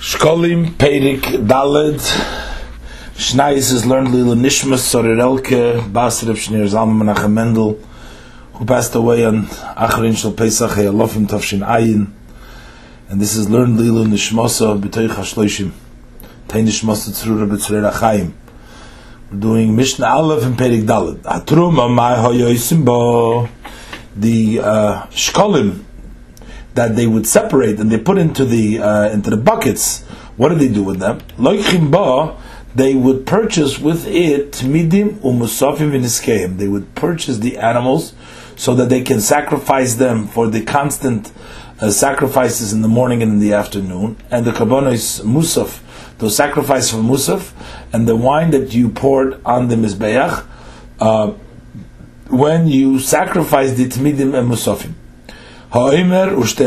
Shkolim Perik Daled Shnais is learned Lila Nishmas Sorerelke Bas Reb Shneur Zalman Menachem Mendel, who passed away on Acharin Shel Pesach Alofim Tavshin Ayin, and this is learned Lila Nishmasa B'toich HaShloshim Tein Nishmasa Tzrura B'tzrera Chaim. We're doing Mishnah Aleph and Perik Daled. Atruma Mai Hoyoisim Bo, the Shkolim that they would separate and they put into the buckets. What did they do with them? Loichim ba, they would purchase with it midim umusafim v'niskeim. They would purchase the animals so that they can sacrifice them for the constant sacrifices in the morning and in the afternoon. And the kabbalah is musaf, those sacrifices for musaf, and the wine that you poured on the mizbeach when you sacrifice the tmidim and musafim. Also the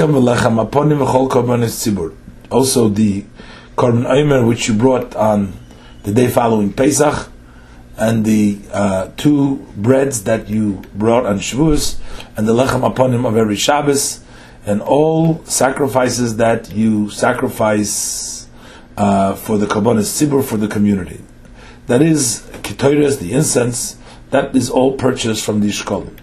korban omer which you brought on the day following Pesach, and the two breads that you brought on Shavuos, and the lechem aponim of every Shabbos, and all sacrifices that you sacrifice for the korbanos tzibur, for the community. That is ketoras, the incense, that is all purchased from the shkolim.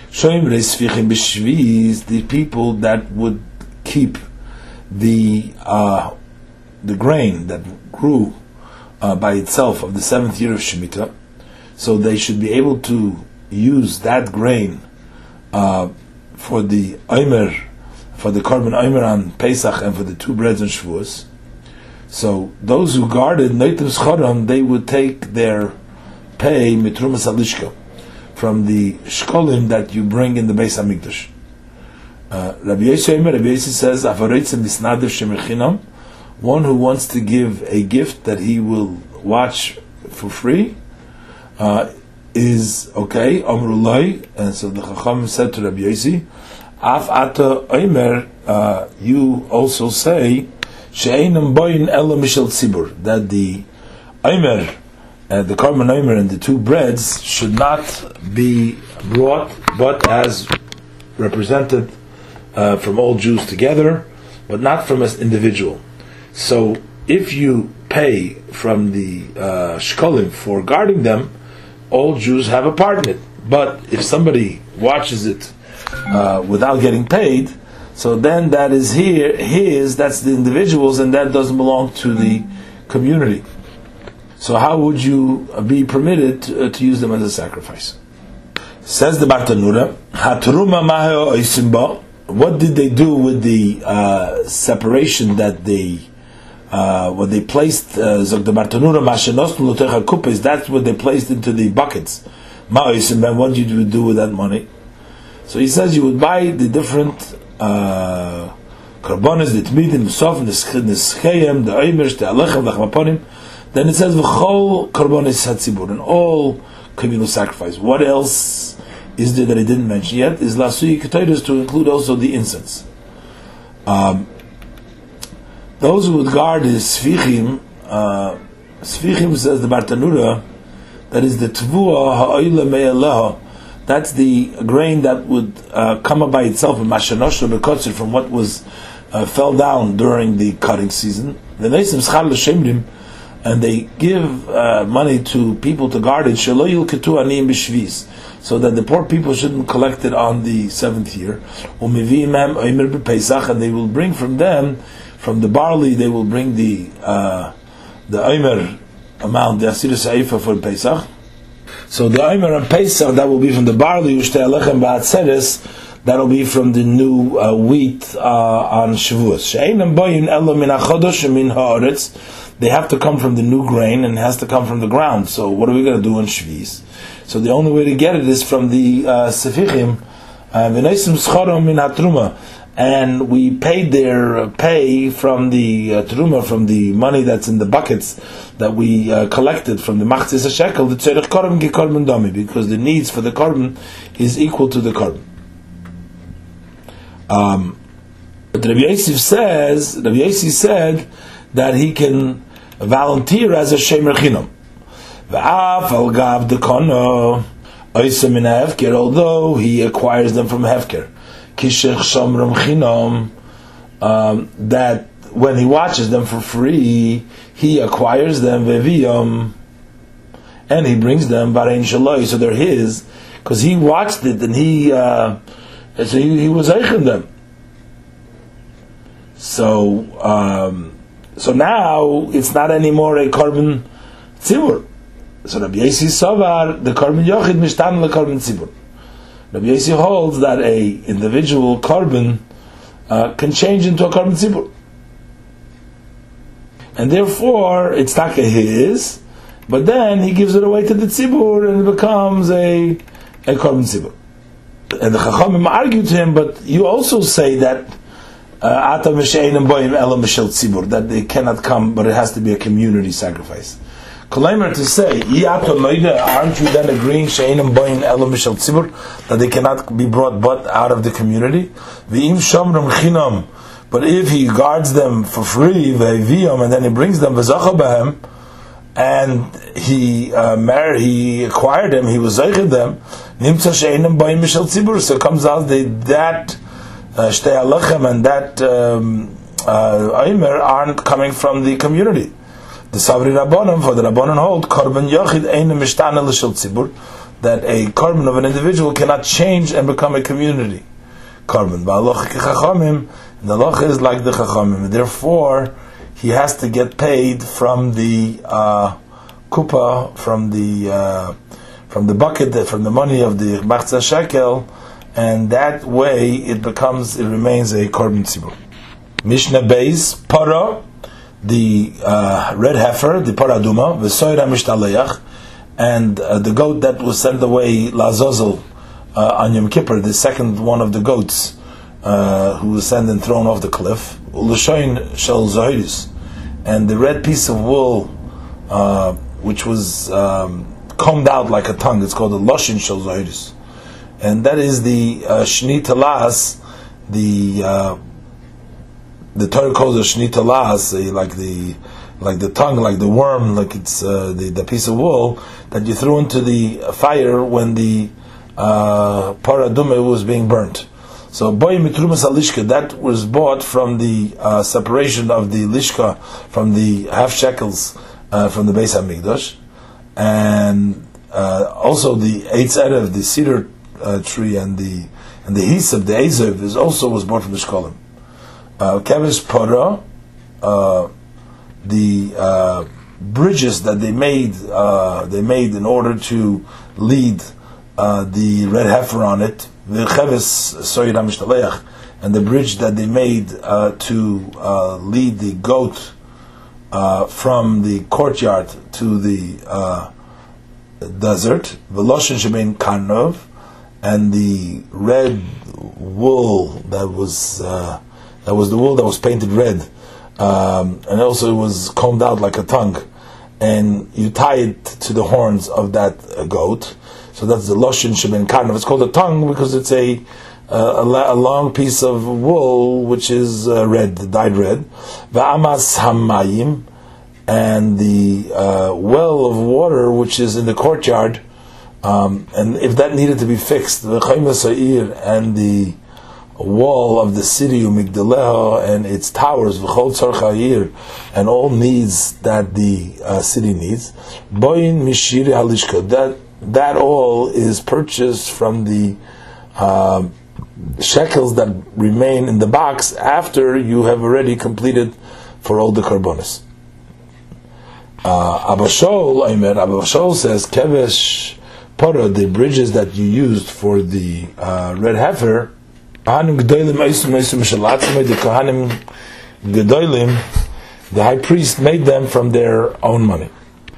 The people that would keep the grain that grew by itself of the 7th year of Shemitah, so they should be able to use that grain for the Omer, for the korban Omer on Pesach, and for the two breads and Shavuos. So those who guarded Noitim Schoram, they would take their pay mitrumas alishka from the shkolim that you bring in the Beis Hamikdash. Rabbi Yossi says, one who wants to give a gift that he will watch for free is okay. And so the Chacham said to Rabbi Yossi, Af ata omer, you also say she'einam boyin ela mishel tzibur, that the omer, the korban omer and the two breads should not be brought but as represented from all Jews together, but not from an individual. So if you pay from the shkolim for guarding them, all Jews have a part in it. But if somebody watches it without getting paid, so then that is that's the individuals, and that doesn't belong to the community. So how would you be permitted to use them as a sacrifice? Says the Bartanura, Hatruma Maheo Oisimba. What did they do with the separation that what they placed? Zog the Bartanura Mashenosnu Lotecha Kupes. That's what they placed into the buckets. Ma Oisimba. What did you do with that money? So he says you would buy the different karbonis, the tmidim, the sof, the scheyem, the oimers, the alechem, the chmaponim. Then it says v'chol korbanos hatzibur, and all communal sacrifice. What else is there that I didn't mention yet? Is lasui ketoros, to include also the incense. Those who would guard is sfichim. Sfichim, says the Bartanura, that is the tvua ha'oila me'eleha. That's the grain that would come up by itself in mashanosha bekotzer, from what was fell down during the cutting season. The neisim schar l'shemrim, and they give money to people to guard it, shelo yilketu aniyim b'shviz, so that the poor people shouldn't collect it on the 7th year. U'meviim hem omer b'Pesach, and they will bring from them, from the barley, they will bring the omer amount, the asir seifa for Pesach. So the omer and Pesach, that will be from the barley, u'shtei alechem ba'atzeres, that will be from the new wheat on Shavuos. She'einam boyin elo min hachodosh min haaretz. They have to come from the new grain, and it has to come from the ground. So what are we going to do in Shviz? So the only way to get it is from the sefichim, v'neisim schorom min hatruma, and we paid their pay from the truma, from the money that's in the buckets that we collected from the machzis hashekel, the tzerich korban ki korban domi, because the needs for the korban is equal to the korban. But Rabbi Yossi said that he can volunteer as a shemer chinam. V'af al gav dekono oisem min hefker, although he acquires them from hefker. Kishech shomram chinam, that when he watches them for free, he acquires them veviyom, and he brings them barein shaloi, so they're his, because he watched it and he was eichen them. So now it's not anymore a korban tzibur. So Rabbi Yossi Savar, the korban yochid mishtan le korban tzibur. Rabbi Yossi holds that a individual korban can change into a korban tzibur, and therefore it's taka his, but then he gives it away to the tzibur and it becomes a korban tzibur. And the Chachamim argued to him, but you also say that that they cannot come, but it has to be a community sacrifice. Kolaimer to say, aren't you then agreeing that they cannot be brought but out of the community? But if he guards them for free, and then he brings them, and he acquired them, he was zeichid them, so it comes out that Shtei Alachem and that Aimer aren't coming from the community. The Savri Rabbanon, for the Rabbanon hold, Korban Yochid Ein Mishtana L'Shel Tzibur, that a korban of an individual cannot change and become a community korban. Ba'aloch Chachamim, the Loch is like the Chachamim. Therefore, he has to get paid from the kupa, from the bucket, from the money of the Machzah Shekel, and that way it remains a korban tzibur. Mishnah Beis, Para, the red heifer, the Para Aduma, V'soira Mishtaleach, and the goat that was sent away, Lazozel, on Yom Kippur, the second one of the goats, who was sent and thrown off the cliff, U'Lashoin Shel Zohiris, and the red piece of wool, which was combed out like a tongue, it's called the Loshin Shel Zohiris. And that is the Shni Talas, the Torah calls it Shni Talas, like the tongue, like the worm, like it's the piece of wool that you threw into the fire when the Parah Adumah was being burnt. So Boy Mitrumas Alishka, that was bought from the separation of the Lishka, from the half shekels from the Beis HaMikdash, and also the Eitz Erev, the cedar tree, and the Hisab, the Ezev, was bought from the Shkolim. Kevish Parah, the bridges that they made in order to lead the red heifer on it, and the bridge that they made to lead the goat from the courtyard to the desert, Veloshin Shebein Karnov, and the red wool that was the wool that was painted red, and also it was combed out like a tongue, and you tie it to the horns of that goat. So that's the Loshin Shebein Karnov. It's called a tongue because it's a long piece of wool which is red, dyed red. Va'amas hamayim, and the well of water which is in the courtyard. And if that needed to be fixed, the Chaymas Ha'ir, and the wall of the city, Umigdaleha, and its towers, V'chol Tzarech Ha'ir, and all needs that the city needs, Boyin Mishiri Halishka, that all is purchased from the shekels that remain in the box after you have already completed for all the karbonis. Abba Shaul says, Kevesh Parah, the bridges that you used for the red heifer, the Kohanim Gedolim, the high priest made them from their own money.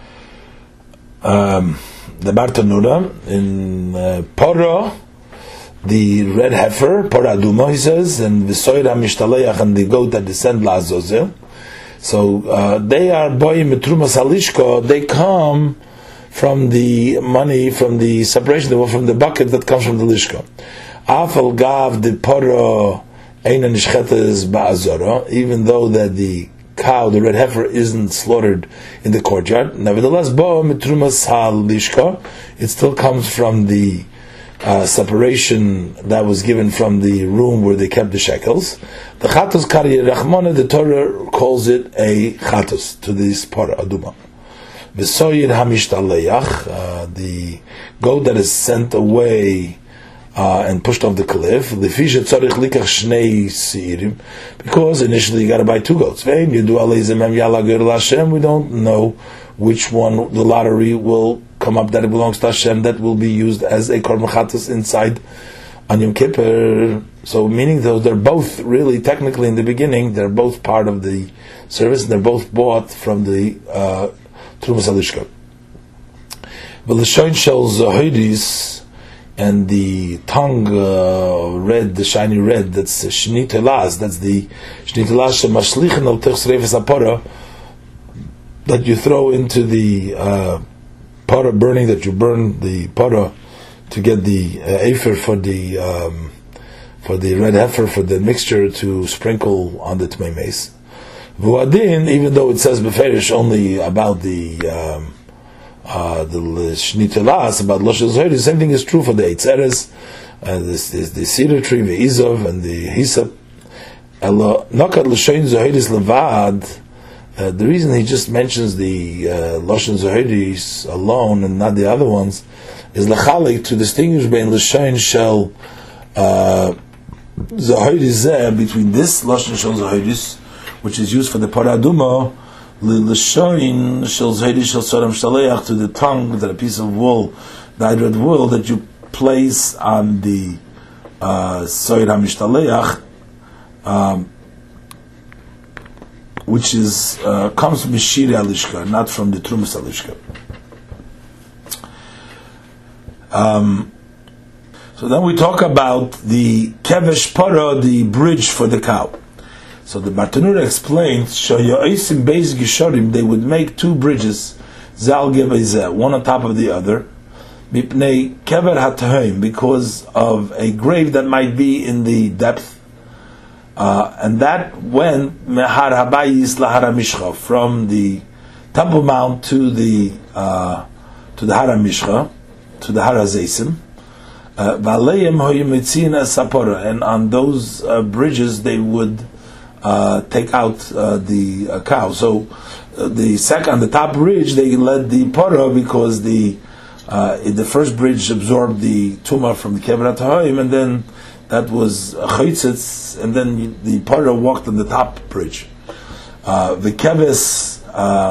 The Bartanura in Parah, the red heifer, Parah Aduma, he says, and the Soira Mishtaleach, and the goat that descend Lazozel. So they are boyim mitrumas halishka. They come from the money, from the separation, from the bucket that comes from the lishka. Afal gav the Parah eina nishchetes ba'azara, even though that the cow, the red heifer, isn't slaughtered in the courtyard. Nevertheless, bo mitrumas halishka, it still comes from the separation that was given from the room where they kept the shekels. The chatos kariyeh rachmana, the Torah calls it a chatos to this para aduma. V'soyir hamishtaleyach, the goat that is sent away and pushed off the cliff. Lefisha tzarich likach shnei seirim, because initially you got to buy 2 goats. Ve'im yedu aleizem hem yalagir l'Hashem. We don't know which one the lottery will come up that it belongs to Hashem, that will be used as a korban chatos inside on Yom Kippur. So meaning though they're both really technically in the beginning they're both part of the service and they're both bought from the Trumas Halishka. But the L'shoin shel Zohidis, and the tongue red, the shiny red, that's Shnei Telas, that's the Shnei Telas shemashlichen al tich sreifes hapara, that you throw into the para burning, that you burn the para to get the afer for the red heifer, for the mixture to sprinkle on the tmei mace. Vuadin, even though it says beferish only about the Shnei Telas, about Loshes Zohir, the same thing is true for the Eitzeres, the cedar tree, the Izov, and the Hisap. Nokat L'shoin Zohiris Levad. The reason he just mentions the Loshen Zohiris alone and not the other ones is L'chalik, to distinguish between L'shoin Shel Zohiris between this Loshen Shel Zohiris, which is used for the Paraduma, L'shoin Shel Zohiris Shel Sodom Shtaleach, to the tongue, that a piece of wool, dyed red wool, that you place on the Soir HaMishtaleach, which is comes from Shiri Alishka, not from the Trumas Alishka. So then we talk about the Kevesh Para, the bridge for the cow. So the Bartanura explains, Shoyoisim Beis Gishorim, they would make 2 bridges, Zal Gevezeh, one on top of the other, Mipnei Kever HaTahoim, because of a grave that might be in the depth. And that went Mehar Habayis Lahara Mishcha, from the Temple Mount to the Hara Mishcha, to the Hara Zeisim. And on those bridges they would take out the cow. So on the top bridge they led the para, because the first bridge absorbed the tumah from the Kever HaTahoim, and then that was chaytzitz, and then the para walked on the top bridge. The keves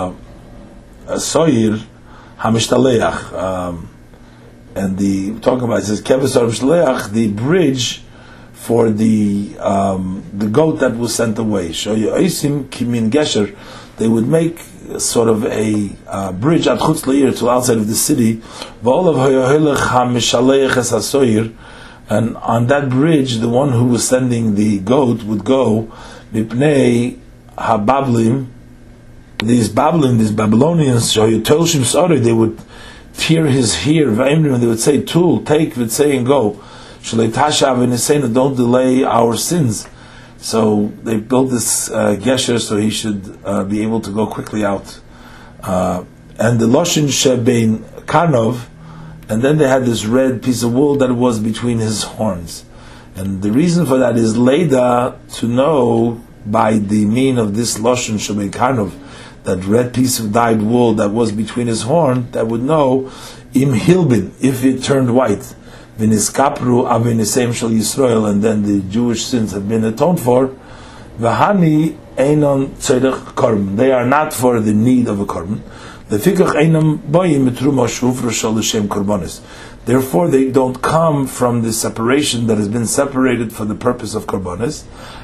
soir hamishtalech, and the talking about, it says keves soir hamishtalech, the bridge for the goat that was sent away. Shoyoisim kimin gesher, they would make sort of a bridge at chutz le'ir, to outside of the city. V'olav hoyohelech hamishtalech es hasoir. And on that bridge, the one who was sending the goat would go, Mipnei Habablim, these Babylonians, they would tear his hair, and they would say, Tul, take, say, and go. Don't delay our sins. So they built this gesher, so he should be able to go quickly out. And the Loshin Shebein Karnov, and then they had this red piece of wool that was between his horns. And the reason for that is Leda, to know by the mean of this Loshen Shemei Karnov, that red piece of dyed wool that was between his horn, that would know Im Hilbin, if it turned white, Viniskapru Avinisem Shal Yisrael, and then the Jewish sins have been atoned for, Vahani Einon Tzedek Korban, they are not for the need of a korban. Therefore, they don't come from the separation that has been separated for the purpose of korbanos,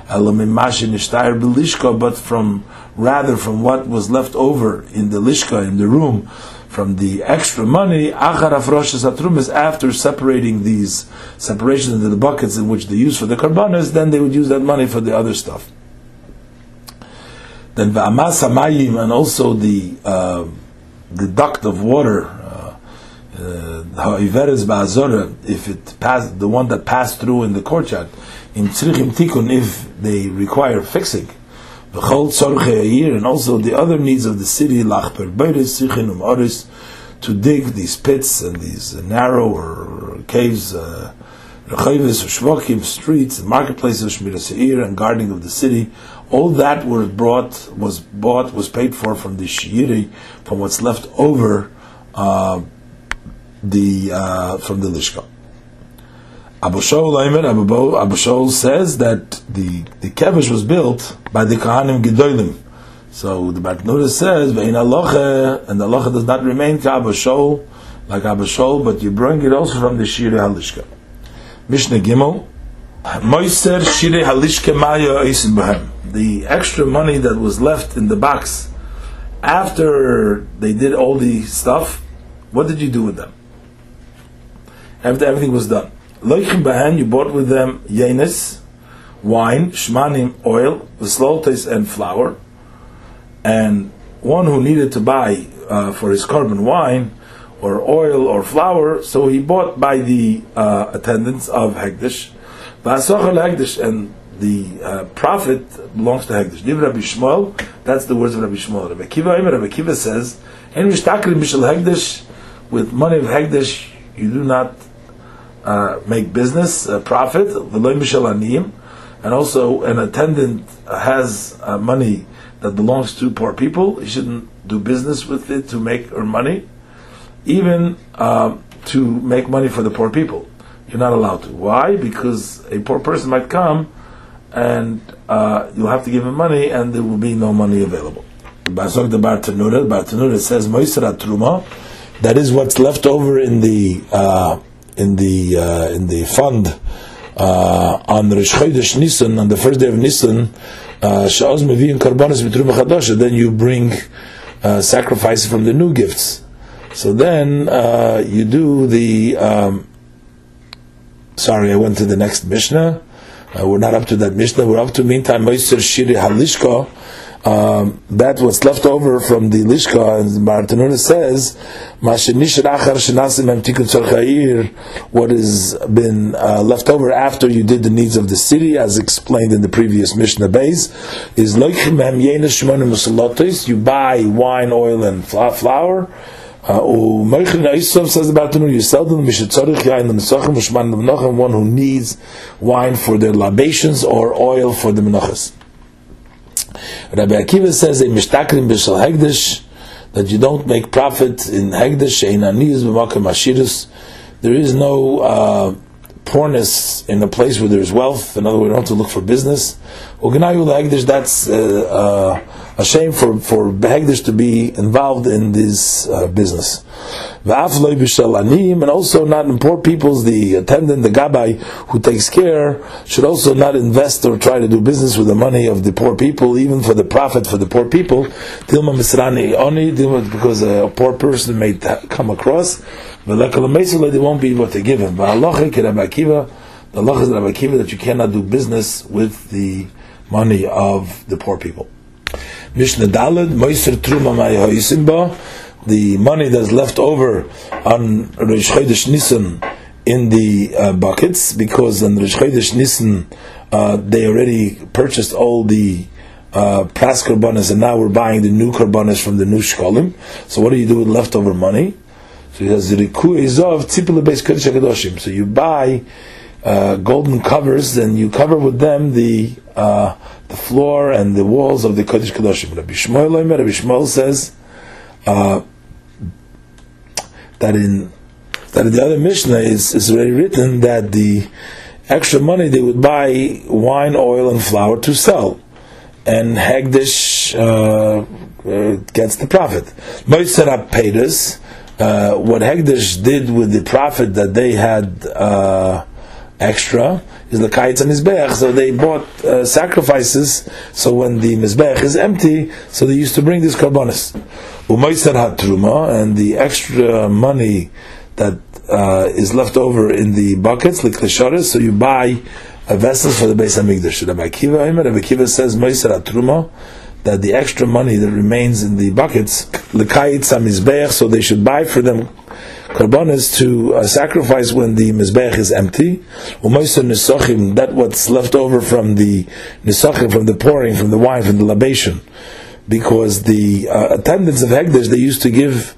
but rather from what was left over in the lishka, in the room, from the extra money, after separating these separations into the buckets in which they use for the korbanos, then they would use that money for the other stuff. Then v'amas hamayim, and also the duct of water, if it passed, the one that passed through in the courtyard, in tzrichim tikun, if they require fixing, and also the other needs of the city, to dig these pits and these narrow or caves, rechavis, shvokim, streets, marketplaces, shmira seir, and guarding of the city. All that was paid for from the shiri, from what's left over from the lishka. Abu Shaul says that the kevish was built by the Kohanim Gedolim. So the Bartanura says, Ve'in halacha, and the halacha does not remain like Abu Shaul, but you bring it also from the Shirei Halishka. Mishnah Gimel, Moiser Shirei Halishka Maya Eisim Bahem. The extra money that was left in the box after they did all the stuff, what did you do with them? After everything was done. Loichim Bahem, you bought with them yenis, wine, shmanim, oil, v'sloltes, and flour. And one who needed to buy for his korban wine or oil or flour, so he bought by the attendants of Hekdesh. And the profit belongs to Hekdesh. Div Rabbi Shmuel, that's the words of Rabbi Shmuel. Rabbi Kiva says, with money of Hekdesh, you do not make business, profit, and also an attendant has money that belongs to poor people. He shouldn't do business with it to make money, even to make money for the poor people. You're not allowed to. Why? Because a poor person might come and you'll have to give him money and there will be no money available. The Bartanura says Moisera Truma, that is what's left over in the fund on Rosh Chodesh Nisan, on the first day of Nisan. Then you bring sacrifices from the new gifts. So then you do the. Sorry, I went to the next Mishnah. We're not up to that Mishnah. We're up to meantime Moiser Shiri Halishka. That was left over from the Lishka, and Bartanura says, what has been left over after you did the needs of the city, as explained in the previous Mishnah base, is you buy wine, oil, and flour. Says the Bartanura, you sell them one who needs wine for their libations or oil for the menachas. Rabbi Akiva says a mishtakrim b'shel hegdesh, that you don't make profit in hegdesh. There is no poorness in a place where there is wealth. In other words, you don't have to look for business. That's a shame for hegdesh to be involved in this business. And also not in poor people's, the attendant, the gabbai who takes care, should also not invest or try to do business with the money of the poor people, even for the profit for the poor people, because a poor person may come across, they won't be able to give him. The halacha is Rabbi Akiva that you cannot do business with the money of the poor people. Mishnah Daled, Moiser Truma Maya Hoisimba, the money that's left over on Rosh Chodesh Nisan in the buckets, because on Rosh Chodesh Nisan they already purchased all the pras korbanos, and now we're buying the new korbanos from the new shkolim. So what do you do with leftover money? So he says, so you buy golden covers, and you cover with them the floor and the walls of the Kodesh Kedoshim. Rabbi Shmuel says that in the other Mishnah is already written that the extra money they would buy wine, oil, and flour to sell, and Hegdesh gets the profit. Moiser Peiros, what Hegdesh did with the profit that they had extra is the kites and mizbeach. So they bought sacrifices. So when the mizbeach is empty, so they used to bring this karbonis. Umoiser hatruma, and the extra money that is left over in the buckets, like lisharis. So you buy vessels for the Beis Hamikdash. Rabbi Akiva says moiser hatruma, that the extra money that remains in the buckets, l'kayitz hamizbeach, so they should buy for them karbanas to sacrifice when the mizbeach is empty. Umoiser nisachim, that what's left over from the nisachim, from the pouring, from the wine, from the libation, because the attendants of Hegdesh, they used to give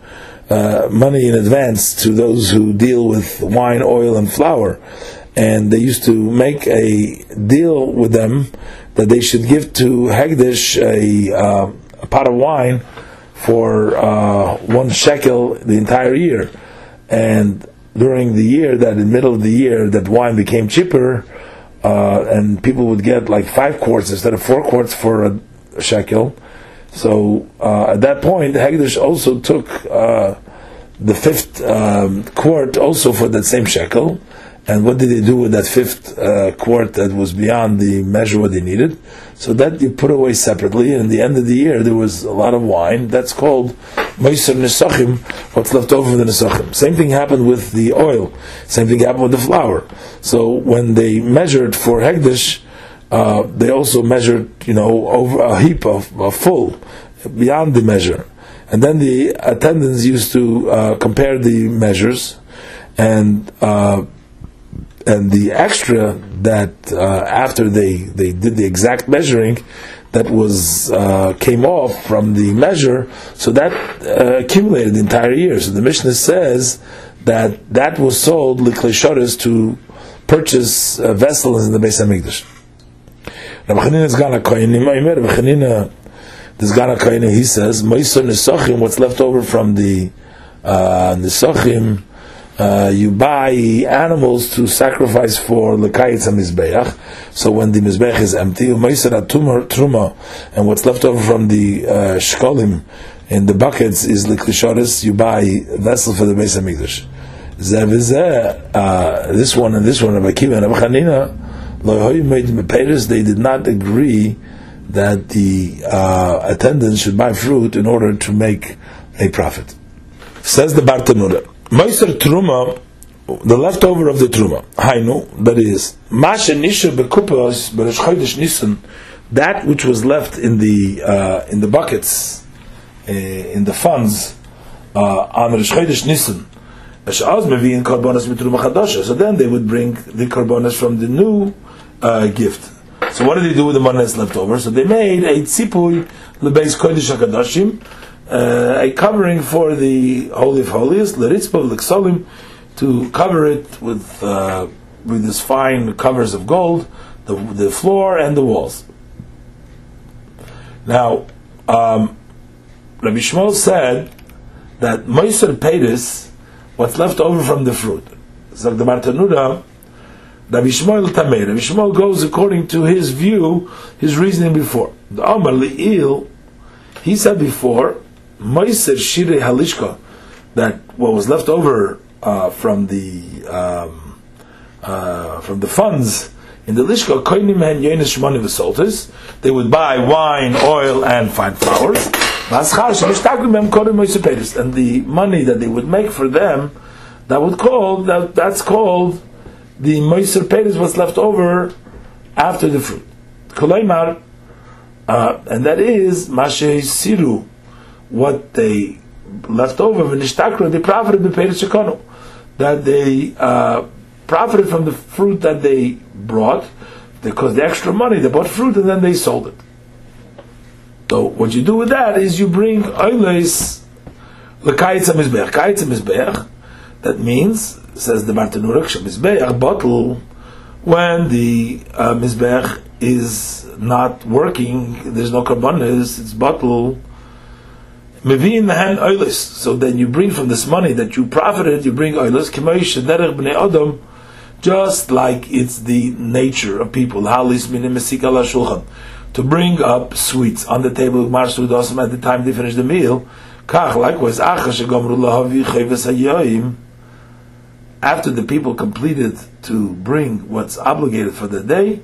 money in advance to those who deal with wine, oil, and flour, and they used to make a deal with them that they should give to Hegdish a pot of wine for 1 shekel the entire year. And during the year, that in the middle of the year, that wine became cheaper, and people would get like 5 quarts instead of 4 quarts for a shekel. So at that point, Hegdish also took the 5th quart also for that same shekel. And what did they do with that 5th quart that was beyond the measure what they needed? So that you put away separately, and at the end of the year there was a lot of wine. That's called Meiser Nesachim, what's left over from the Nesachim. Same thing happened with the oil. Same thing happened with the flour. So when they measured for Hegdish, they also measured, over a heap of full, beyond the measure. And then the attendants used to compare the measures, and the extra that after they did the exact measuring, that was came off from the measure, so that accumulated the entire year. So the Mishnah says that was sold liklei shoros to purchase vessels in the Beis Hamikdash. Rabbi Chanina Zgan HaKohanim, he says, Meiser Nesachim, what's left over from the Nesachim, you buy animals to sacrifice for Lekayitz HaMizbeach. So when the Mizbeach is empty, Meiser Truma, and what's left over from the Shkolim in the buckets is Liklei shoros, you buy a vessel for the Beis Hamikdash. This one and this one, Rabbi Akiva and Rabbi Chanina, they did not agree that the attendants should buy fruit in order to make a profit. Says the Bartanura, Meiser Truma, the leftover of the Truma, Hainu, that is, Masha Nisha Bekupos Beresh Chodesh Nisan, that which was left in the buckets, in the funds, on Rosh Chodesh Nisan, so then they would bring the korbanos from the new gift. So what did they do with the money that's left over? So they made a tzipui lebeis kodesh hakadoshim, a covering for the Holy of Holies, l'ritzpa l'ksolim, to cover it with this fine covers of gold, the floor and the walls. Now, Rabbi Shmuel said that Meiser Peiris, what's left over from the fruit. So the Bartanura, Rabbi Shmuel Tamei. Rabbi Shmuel goes according to his view, his reasoning before. The Amar Li'il, he said before, Meiser Shirei Halishka, that what was left over from the funds in the Lishka, Koinim and Yonis Shmoni V'Soltis, they would buy wine, oil, and fine flowers. And the money that they would make for them, that's called the Meiser Peiris, what's left over after the fruit. And that is Mashe Siru, what they left over, they profited the Peiris Shekonu, that they profited from the fruit that they brought, because the extra money, they bought fruit and then they sold it. So what you do with that is you bring oiles lekayitz hamizbeach. Kayitz hamizbeach, that means, says the Bartanura, mizbeach bottle, when the mizbeach is not working, there's no korbanos, it's bottle. Mevi'in hand oiles. So then you bring from this money that you profited, you bring oiles. K'moish derech bnei adam, just like it's the nature of people. Halis minim mesik ala shulchan, to bring up sweets on the table at the time they finish the meal. Likewise, after the people completed to bring what's obligated for the day,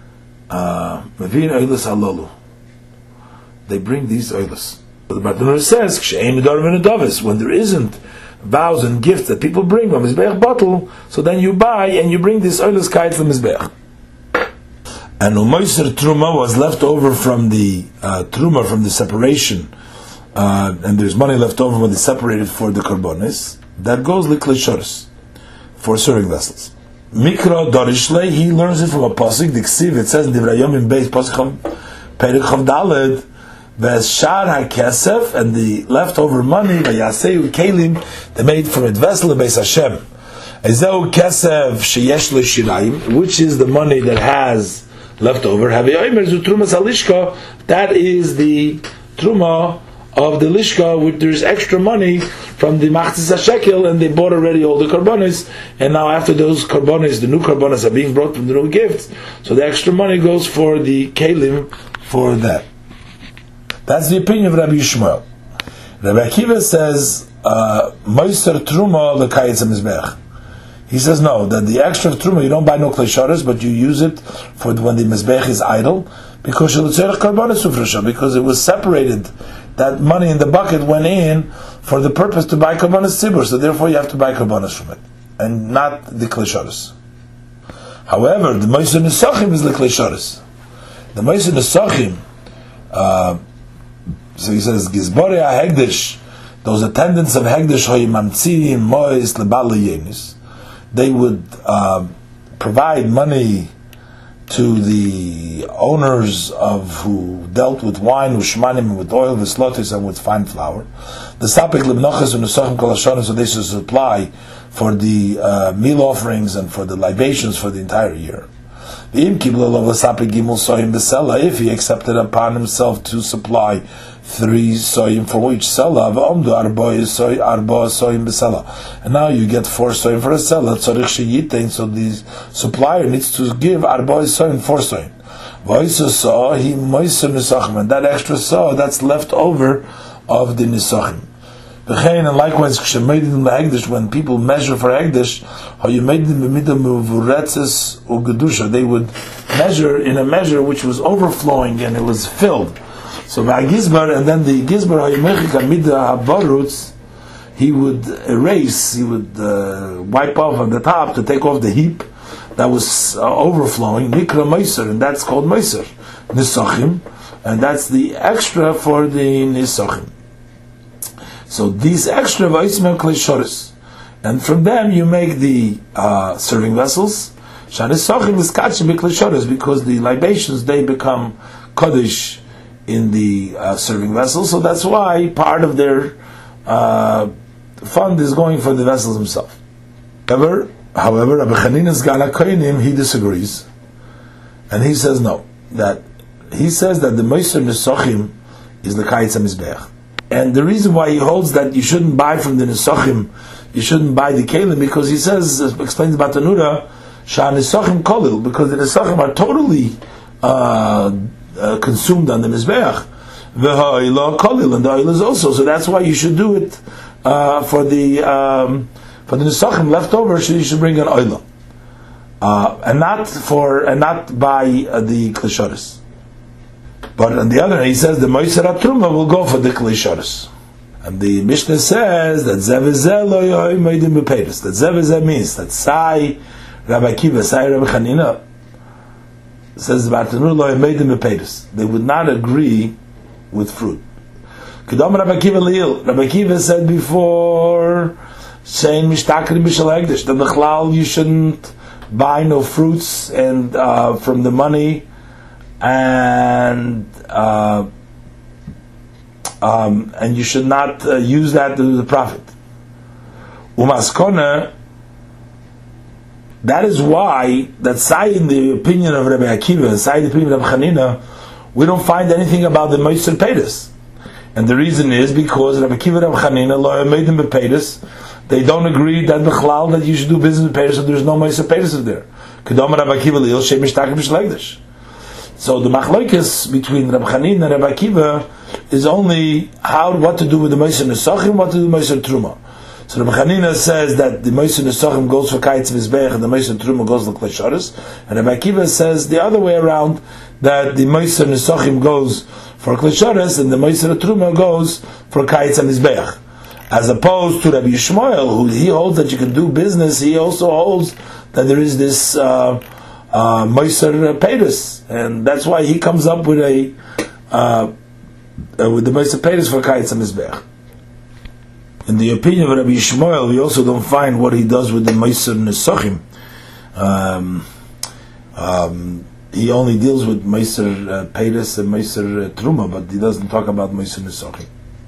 they bring these oilers. But the Bartanura says, when there isn't vows and gifts that people bring from Mizbeach bottle, so then you buy and you bring this oilers kite from Mizbeach. And Meiser Truma was left over from the Truma, from the separation, and there's money left over when they separated for the Korbanos, that goes Liklei shoros, for serving vessels. Mikra Dorishle, he learns it from a pasuk, the Ksiv, it says in Divrei Yomim Beis, pasuk Perek Chav Daled, V'eshar hakesef, and the leftover money, v'yaseu kelim, they made from it vessel beis Hashem. Ezeu kesef sheyesh l'shirayim, which is the money that has leftover. Haveyomer zu trumas halishka, that is the truma of the lishka, which there's extra money from the machzis hashekel, and they bought already all the karbonis, and now after those karbonis, the new karbonis are being brought from the new gifts, so the extra money goes for the kelim for that. That's the opinion of Rabbi Yishmael. Rabbi Akiva says, Moiser Truma l'kayetz hamizbeach. He says no, that the extra Truma, you don't buy no klei sharos, but you use it for when the mizbeach is idle, because it was separated. That money in the bucket went in for the purpose to buy karbonos tzibur, so therefore you have to buy karbonos from it, and not the klei sharos. However, the Moiser Nesachim is the klei sharos. The Moiser Nesachim, so he says, Gizbore HaHegdish, those attendants of Hegdish, Hoyimamtzi, Mois, Lebal Yenis, they would provide money to the owners of who dealt with wine, with shmanim, with oil, with slotis, and with fine flour. The sapik lebnoches and nesachim kol hashanim, so they should supply for the meal offerings and for the libations for the entire year. If he accepted upon himself to supply 3 soyim for each selah, and now you get 4 soyim for a selah, so the supplier needs to give 4 soyim, 4 soyim. And that extra saw, that's left over of the nisachim. And likewise, when people measure for Hegdish, they would measure in a measure which was overflowing and it was filled. So Gizbar, and then the Gizbar he would erase, he would wipe off on the top to take off the heap that was overflowing, Nikra Meiser, and that's called Meiser Nisachim, and that's the extra for the Nisachim. So these extra v'ismem klei sharos, and from them you make the serving vessels. Shanisachim is kachim b'klei sharos, because the libations they become kodesh in the serving vessels. So that's why part of their fund is going for the vessels himself. However, Rabbi Chanina's Gala Koinim, he disagrees, and he says no. That he says that the Moiser Nesachim is the Kayetz HaMizbeach. And the reason why he holds that you shouldn't buy from the Nesachim, you shouldn't buy the Kelim, because he says, explains Batanura, Shah Nesachim Kolil, because the Nesachim are totally consumed on the Mizbeach. V'ha'ila Kolil, and the oil is also. So that's why you should do it for the Nesachim left over, so you should bring an oil. And not buy the Klisharis. But on the other hand, he says the Moiser HaTruma will go for the Klei Sharos. And the Mishnah says that Zevizeh lo yoy meidim b'peiros. That Zevizeh means that Sai Rabbi Akiva, Sai Rabbi Chanina, says Bartanur lo yoy meidim b'peiros. They would not agree with fruit. Kedom Rabbi Akiva li'il. Rabbi Akiva said before, saying Mishtakri Mishal Hegdish, that the Chlal you shouldn't buy no fruits and from the money, and you should not use that to the profit. Umaskona, that is why that side in the opinion of Rabbi Akiva, side in the opinion of Chanina, we don't find anything about the Moiser Peiros. And the reason is because Rabbi Akiva and Rabbi Chanina made them Peiros. They don't agree that Bechlal that you should do business with Peiros, so there's no Moiser Peiros there. Kedom Rabbi Akiva li'il shem mishtaka b'shlegdish. So the machlokes between Rabbi Chanina and Rabbi Akiva is only what to do with the Moiser Nesachim, what to do with Moiser Truma. So Rabbi Chanina says that the Moiser Nesachim goes for Kayetz Mizbeach and the Moiser Truma goes for Klei Sharos, and Rabbi Akiva says the other way around, that the Moiser Nesachim goes for Klei Sharos and the Moiser Truma goes for Kayetz Mizbeach. As opposed to Rabbi Yishmael, who he holds that you can do business, he also holds that there is this Moiser Peiros, and that's why he comes up with the Moiser Peiros for Kayetz Mizbeach. In the opinion of Rabbi Yishmael, we also don't find what he does with the Moiser Nesachim. he only deals with Meiser Peiris and Meiser Truma, but he doesn't talk about Meiser Nesochim.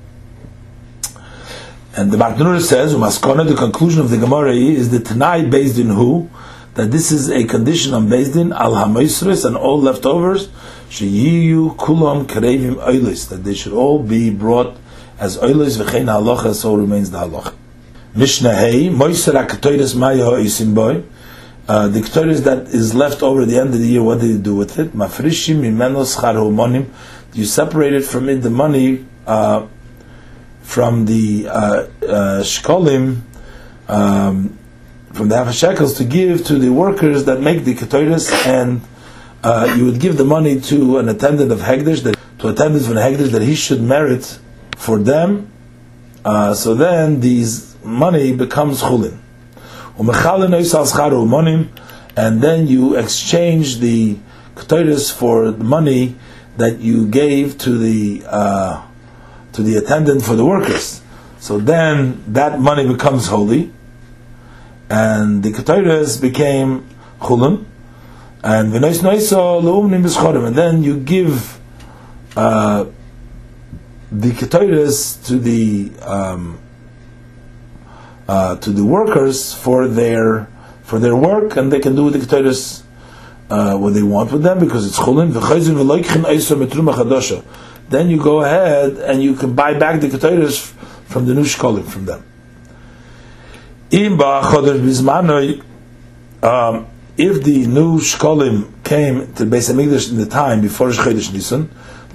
And the Bartanura says, Umaskona, the conclusion of the Gemara is the Tanai based in who? That this is a condition on based in Al HaMeisris and all leftovers, Sheyiyu Kulam Karevim Oilis, that they should all be brought as Oilis V'chein Halacha, so remains the Halacha. Mishnah Hey, Moiser HaKetoides Maya Ha'Isim Boy, the Ketoides that is left over at the end of the year, what do you do with it? Mafrishim Mimeno Schar Humonim, you separate it from it, the money, from the shkolim, from the half shekels to give to the workers that make the ketoides, and you would give the money to an attendant of Hegdish, to attendants of Hegdish, that he should merit for them. So then these money becomes chulin. And then you exchange the ketoides for the money that you gave to the attendant for the workers. So then that money becomes holy, and the ketoides became chulun, and and then you give the ketoides to the workers for their work, and they can do with the ketoides what they want with them, because it's chulun. Then you go ahead and you can buy back the ketoides from the new shkolim from them. If the new shkolim came to Beis Hamikdash in the time before Chodesh Nisan,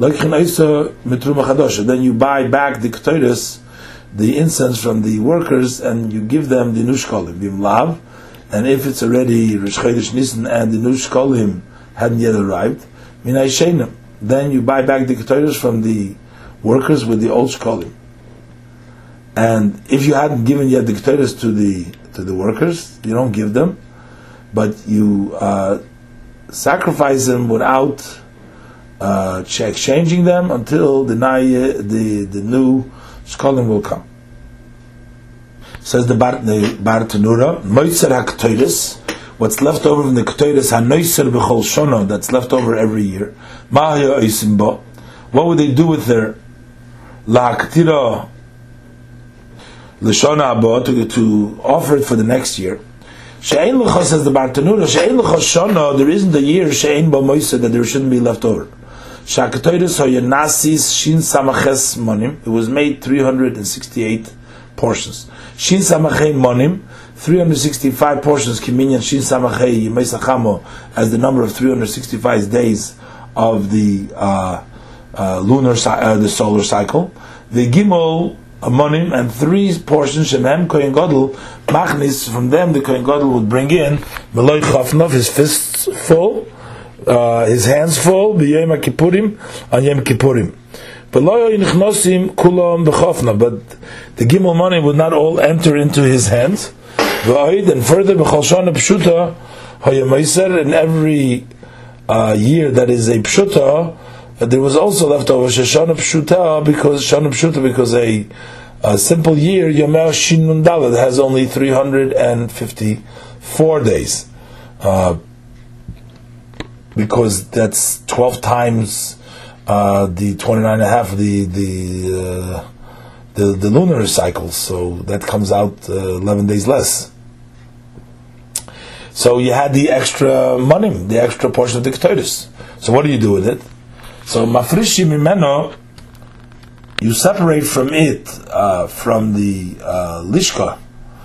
then you buy back the ketoides, the incense from the workers, and you give them the new shkolim bimlav. And if it's already Rosh Chodesh Nisan and the new shkolim hadn't yet arrived, minay sheinem, then you buy back the ketoides from the workers with the old shkolim. And if you hadn't given yet the ketoides to the workers, you don't give them, but you sacrifice them without exchanging them until the new shkolim will come. Says the Bar Tanura, Moitzer HaKetoides, what's left over from the ketoides hanoiser b'chol shana, that's left over every year. Ma'aya oisim bo. What would they do with their la'aktira l'shana abo, to offer it for the next year? She'ein l'cha, says the Bar Tanura, she'ein l'cha shana, there isn't a year she'ein bo moiser that there shouldn't be left over. Sha'ketoides hoyenasis shin samaches monim, it was made 368 portions. Shin samachei monim, 365 portions, kiminyan shin samachei yemei as the number of 365 days of the the solar cycle. The gimel monim, and 3 portions shemem kohen gadol machnis, from them the kohen gadol would bring in meloi chafnov, his fists full, his hands full, b'yom kippurim, on Yom Kippurim. But the gimel money would not all enter into his hands. And further, in every year that is a pshuta, there was also left over Shana Pshuta, because a simple year, Yomel Shinun Daled, has only 354 days, because that's 12 times the 29.5 the lunar cycle, so that comes out 11 days less. So you had the extra money, the extra portion of the ketoides. So what do you do with it? So mafrishi mimeno, you separate from it, from the lishka,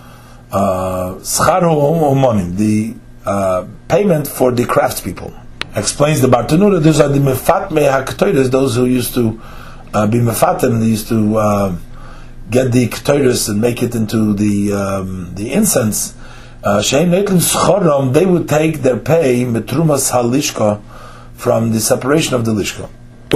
scharo monim, the payment for the craftspeople. Explains the Bartanura, those are the mefatmei haketoides, those who used to be mefatem, they used to get the ketoides and make it into the incense. They would take their pay metrumas halishka, from the separation of the lishka.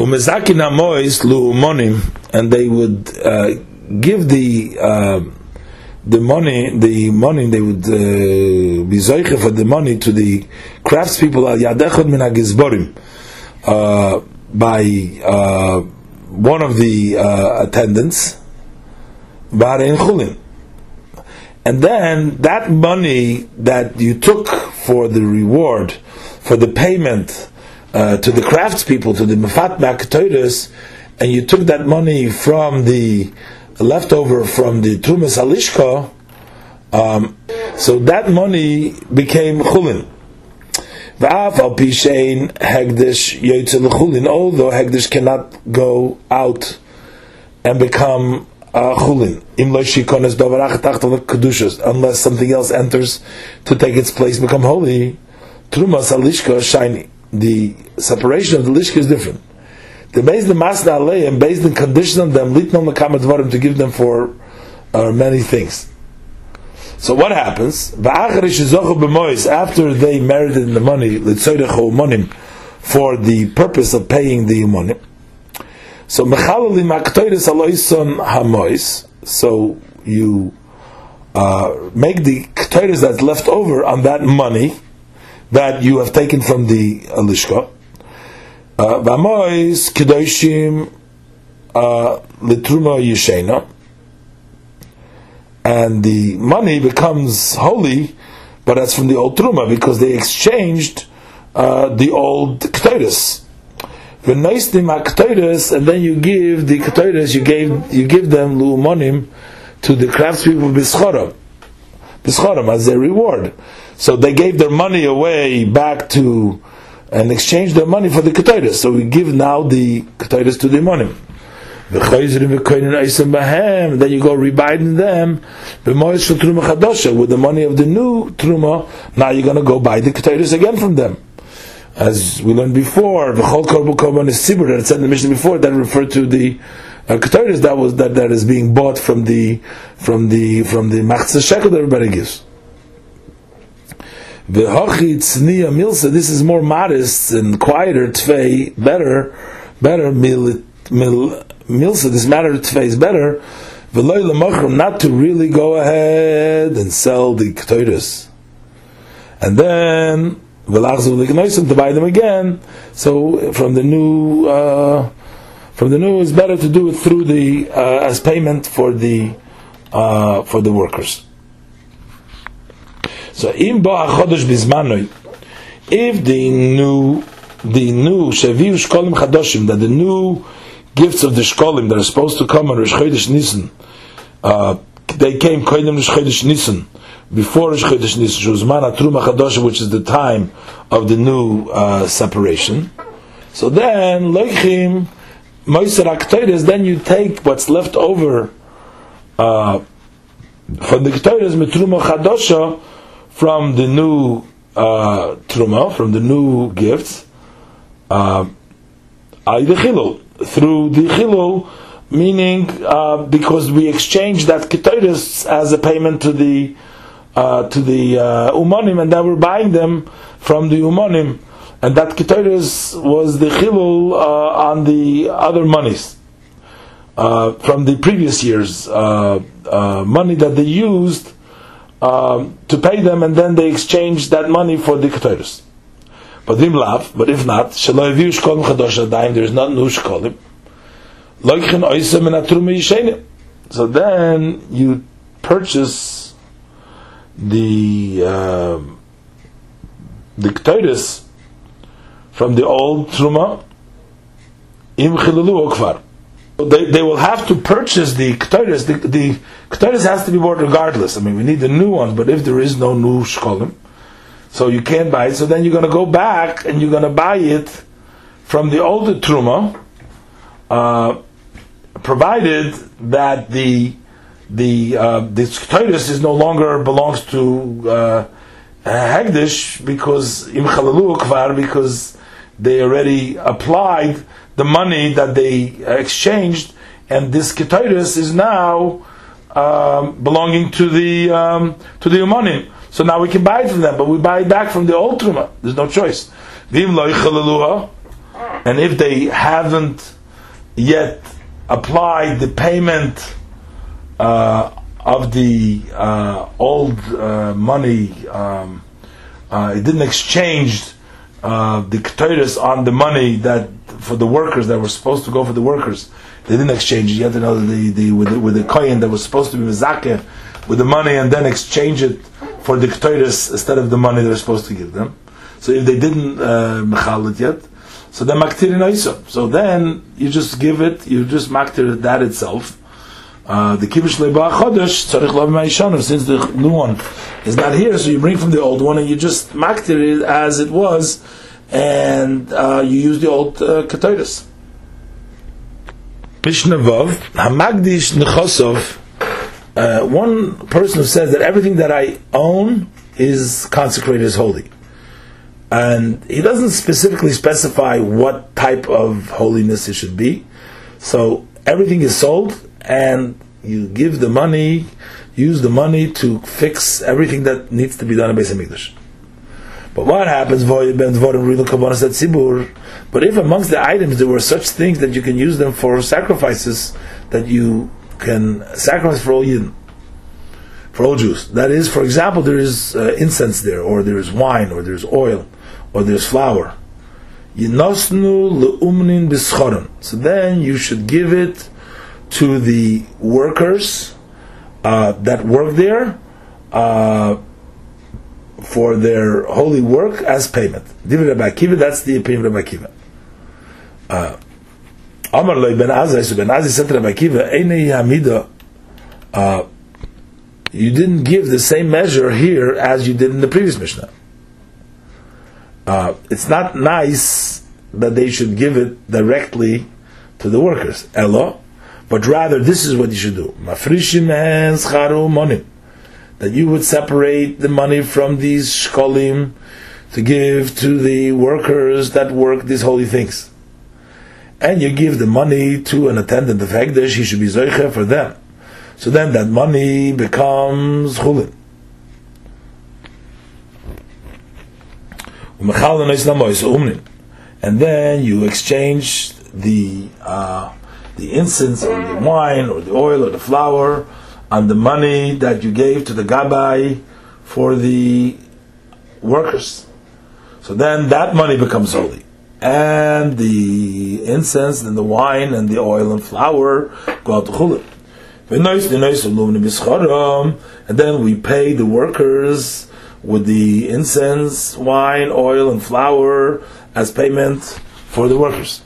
And they would give the money they would be zoiche for the money to the craftspeople al yadechod min hagizborim, by one of the attendants, ba'arein chulin. And then that money that you took for the reward, for the payment to the craftspeople, to the Mefatma Ketores, and you took that money from the leftover from the Trumas Halishka, so that money became Chulin. Although Hegdish cannot go out and become Chulin, unless something else enters to take its place, become holy. Trumas Halishka shiny. The separation of the Lishka is different. The based on Masna Alei and based on condition on them, Litnol Makamat Varim, to give them for many things. So what happens? After they merited the money, for the purpose of paying the money. So so you make the ketores that's left over on that money that you have taken from the Lishka. V'amois kedoshim litruma yishena, and the money becomes holy, but that's from the old truma because they exchanged the old ketores. V'noistim haketores, and then you give the ketores, you give them lu'umonim to the craftspeople b'schoram as their reward. So they gave their money away back to and exchanged their money for the ketores. So we give now the ketores to the monim. Then you go rebuying them with the money of the new truma. Now you're going to go buy the ketores again from them, as we learned before. The whole korban is sibur that it said in the Mishnah before, that referred to the ketores that is being bought from the machzah shekel that everybody gives. This is more modest and quieter tfei, better milsa. This matter tfei is better. Not to really go ahead and sell the ketores, and then to buy them again. So from the new it's better to do it through the as payment for the workers. So im ba chodesh bizmanoi, if the new shaviu shkolim chadoshim, that the new gifts of the shkolim that are supposed to come on Rosh Chodesh Nisan, they came koydem Rosh Chodesh Nisan, before Rosh Chodesh Nisan, shuzman atruma chadoshim, which is the time of the new separation. So then loichim moiser haketores, then you take what's left over from the ketores mitruma chadosha, from the new truma, from the new gifts, through the chilul, meaning because we exchanged that ketores as a payment to the umonim, and then we're buying them from the umonim, and that ketores was the chilul on the other monies from the previous year's money that they used to pay them, and then they exchanged that money for the ketores. But if not, there is not new shkolim. So then you purchase the ketores from the old truma im chilulu okvar. They will have to purchase the ketores. The ketores has to be bought regardless. I mean, we need the new ones, but if there is no new shkolim, so you can't buy it. So then you're going to go back and you're going to buy it from the older truma, provided that the ketores is no longer belongs to Hegdish, because im chalalu kvar, because they already applied the money that they exchanged, and this ketores is now belonging to the umonim. So now we can buy it from them, but we buy it back from the old truma. There's no choice. And if they haven't yet applied the payment of the old money, it didn't exchange the ketores on the money that for the workers that were supposed to go for the workers. They didn't exchange it yet. With the kohen that was supposed to be mezakeh with the money, and then exchange it for the ketores instead of the money they were supposed to give them. So if they didn't mechal it yet, So then maktirin oisa. So then you just give it, you just maktir that itself. The kibush leba chodesh tzarich lav ma'ishanu, since the new one is not here, so you bring from the old one and you just maktir it as it was, and you use the old ketoros. Mishnah Vav, Hamagdish Nechosov, one person who says that everything that I own is consecrated as holy. And he doesn't specifically specify what type of holiness it should be. So everything is sold, and you give the money, use the money to fix everything that needs to be done in Beis HaMikdash. But what happens? But if amongst the items there were such things that you can use them for sacrifices, that you can sacrifice for all Yidden, for all Jews. That is, for example, there is incense there, or there is wine, or there is oil, or there is flour. So then you should give it to the workers that work there, for their holy work as payment. That's the opinion of Rabbi Akiva. Amar loy ben Azai, so Ben Azai said to Rabbi Akiva, Einei Hamida, you didn't give the same measure here as you did in the previous Mishnah. It's not nice that they should give it directly to the workers, Elo, but rather this is what you should do. Mafrishim and scharu monim. That you would separate the money from these shkolim to give to the workers that work these holy things. And you give the money to an attendant of Hekdesh, he should be zoiche for them. So then that money becomes chulin. And then you exchange the incense or the wine or the oil or the flour on the money that you gave to the Gabbai for the workers. So then that money becomes holy. And the incense and the wine and the oil and flour go out to Chulin. And then we pay the workers with the incense, wine, oil and flour as payment for the workers.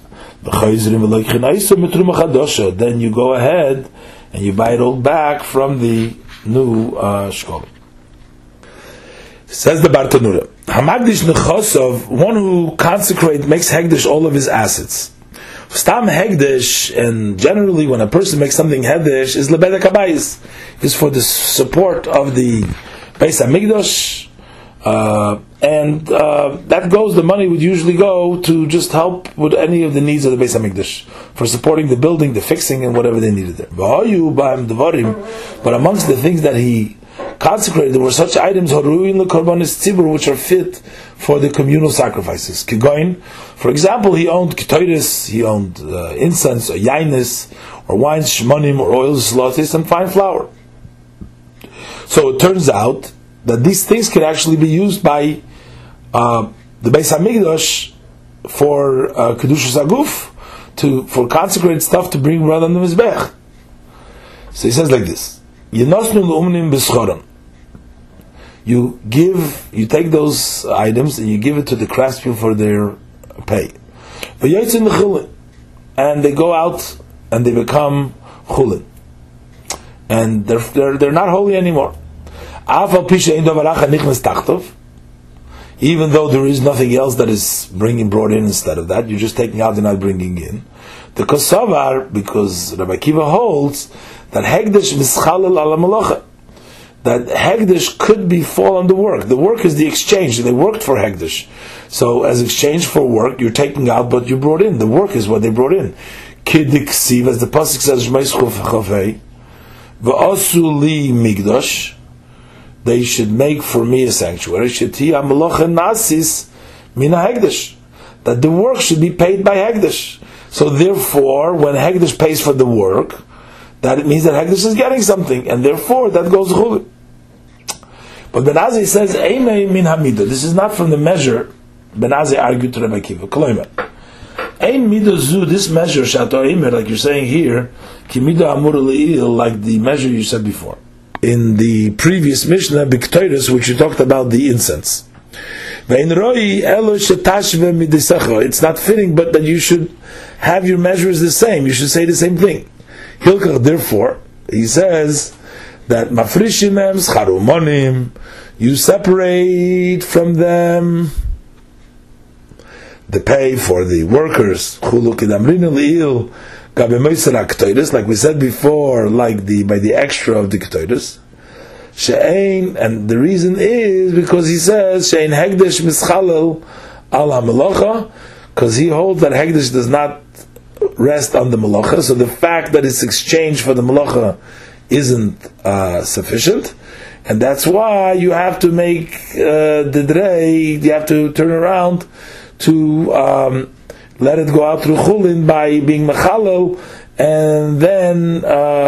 Then you go ahead and you buy it all back from the new shkol. Says the Bartanura, Hamagdish Nechosov, one who consecrates, makes Hegdish all of his assets. Stam Hegdish, and generally when a person makes something Hegdish, is Lebedek Habayis, is for the support of the Beis HaMikdash, and that goes, the money would usually go to just help with any of the needs of the Beis HaMikdash, for supporting the building, the fixing, and whatever they needed there. But amongst the things that he consecrated, there were such items which are fit for the communal sacrifices. Kigoin, for example, he owned ketoris, he owned incense, or yainis, or wine, shmonim, or oils, slotis, and fine flour. So it turns out that these things can actually be used by the Beis HaMikdash for Kedushas Aguf, for consecrated stuff to bring blood on the Mizbech. So he says like this: you take those items and you give it to the craftspeople for their pay. And they go out and they become chulin, and they're not holy anymore. Even though there is nothing else that is brought in instead of that, you're just taking out and not bringing in. The kosavar, because Rabbi Akiva holds that hegdish mischalel ala malacha, that hegdish could be fall on the work. The work is the exchange. They worked for hegdish, so as exchange for work, you're taking out, but you brought in. The work is what they brought in. Kidiksiv, as the pasuk says, v'asuli migdash. They should make for me a sanctuary. That the work should be paid by Hegdish. So therefore, when Hegdish pays for the work, that it means that Hegdish is getting something, and therefore that goes chulin. But Ben Azai says, Einei min hamida. This is not from the measure. Ben Azai argued to Rabbi Akiva. Kloimer. Ein midah zu, this measure, shato eimer, like you're saying here, ki midah amur le'il, like the measure you said before. In the previous Mishnah, Biktoiris, which you talked about the incense. It's not fitting, but that you should have your measures the same. You should say the same thing. Therefore, he says that mafrishim scharumonim, you separate from them the pay for the workers. Like we said before, like by the extra of the ketores. She'ein, and the reason is because he says she'ein hegdesh mischalel al hamelacha, because he holds that hegdesh does not rest on the melacha. So the fact that it's exchanged for the melacha isn't sufficient, and that's why you have to make the drei. You have to turn around to let it go out through chulin by being mechalel, and then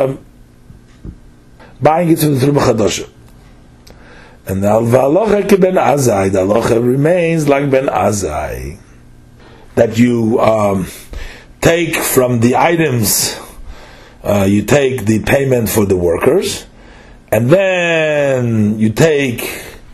buying it from the Truma Chadosha. And the halacha ben Azai, the halacha remains like ben Azai, that you take from the items, you take the payment for the workers, and then you take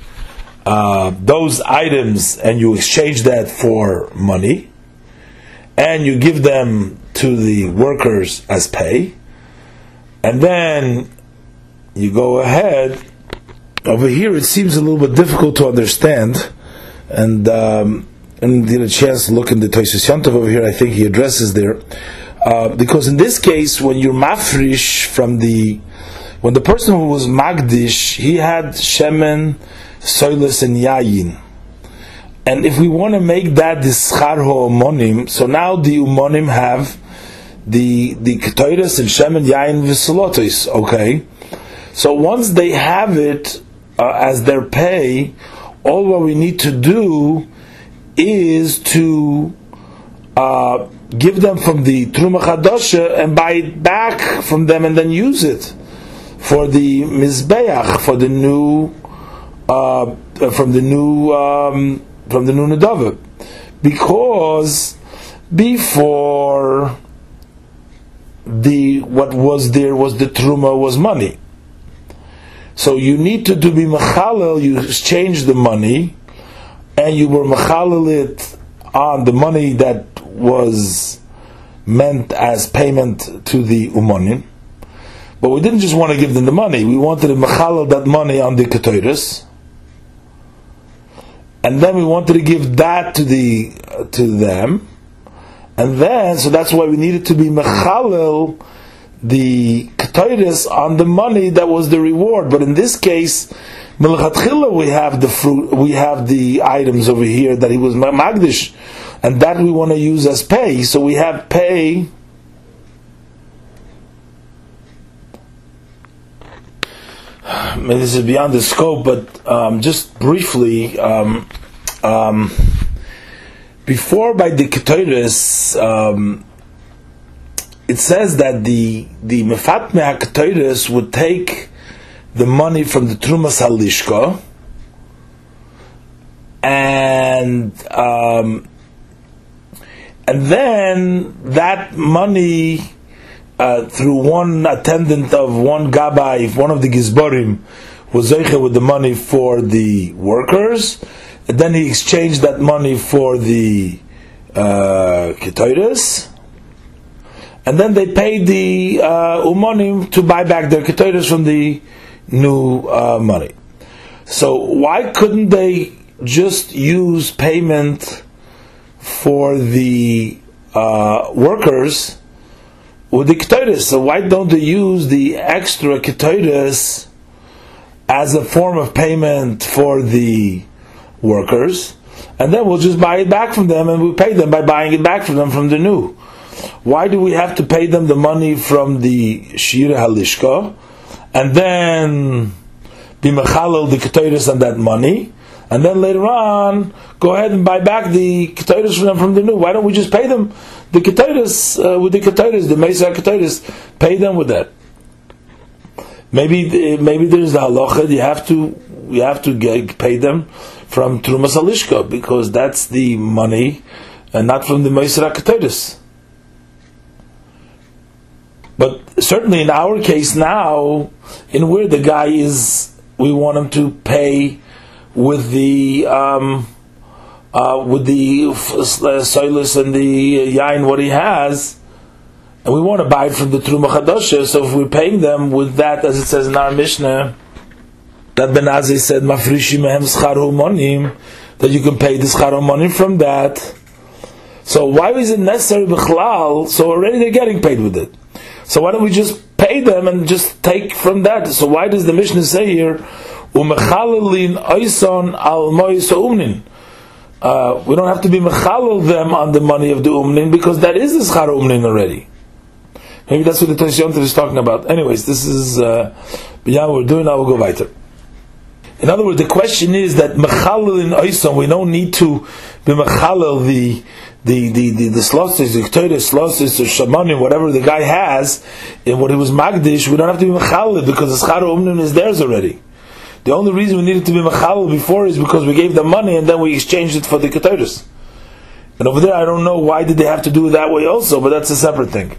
those items and you exchange that for money, and you give them to the workers as pay, and then you go ahead. Over here it seems a little bit difficult to understand, and get a chance to look in the Tosfos Yom Tov over here. I think he addresses there, because in this case, when you're mafrish when the person who was magdish, he had shemen, soilus, and yayin, and if we want to make that the schar ha'umonim, so now the umonim have the ketores and shemen, yayin, v'salotos. Okay. So once they have it as their pay, all what we need to do is to give them from the Truma Chadosha and buy it back from them and then use it for the Mizbeach, for the new from the new Nedava. Because before what was there was the Truma was money. So you need to be mechalel, you exchange the money, and you were mechalel it on the money that was meant as payment to the umonim. But we didn't just want to give them the money, we wanted to mechalel that money on the ketores, and then we wanted to give that to them, and then, so that's why we needed to be mechalel the ketores on the money that was the reward. But in this case, Melchatchila, we have the fruit, we have the items over here that he was magdish, and that we want to use as pay. So we have pay. Maybe this is beyond the scope, but just briefly, before by the ketores, it says that the mefatme haketoros would take the money from the Trumas Halishka, and then that money, through one attendant of one gabbai, if one of the gizborim was zeicha with the money for the workers, and then he exchanged that money for the ketores, and then they paid the umonim to buy back their ketores from the new money. So why couldn't they just use payment for the workers with the ketores? So why don't they use the extra ketores as a form of payment for the workers, and then we'll just buy it back from them, and we pay them by buying it back from them from the new? Why do we have to pay them the money from the Shira Halishka, and then be mechalel the ketores on that money, and then later on go ahead and buy back the ketores from them from the new? Why don't we just pay them the ketores with the ketores, the Mesa ketores, pay them with that? Maybe there's the halacha, you have to pay them from Trumas Halishka, because that's the money, and not from the Mesa ketores. But certainly in our case now, in where the guy is, we want him to pay with the with the soilus and the yain what he has, and we want to buy it from the Truma Chadosha. So if we're paying them with that, as it says in our Mishnah, that Ben Azai said, "Mafrishi mehem scharu monim," that you can pay the scharu monim from that. So why is it necessary b'chlal? So already they're getting paid with it. So why don't we just pay them and just take from that? So why does the Mishnah say here, "Umechalelin oison al mois umnin"? We don't have to be mechalel them on the money of the umnin because that is the scharu umnin already. Maybe that's what the Tosiyonter is talking about. Anyways, this is beyond what we're doing. Now we'll go weiter. In other words, the question is that mechalel in oison, we don't need to be mechalel the slosses, the ketores, slosses, or shamanim, whatever the guy has, in what he was magdish. We don't have to be mechalel because the scharu umnin is theirs already. The only reason we needed to be mechalel before is because we gave them money and then we exchanged it for the ketores. And over there, I don't know why did they have to do it that way also, but that's a separate thing.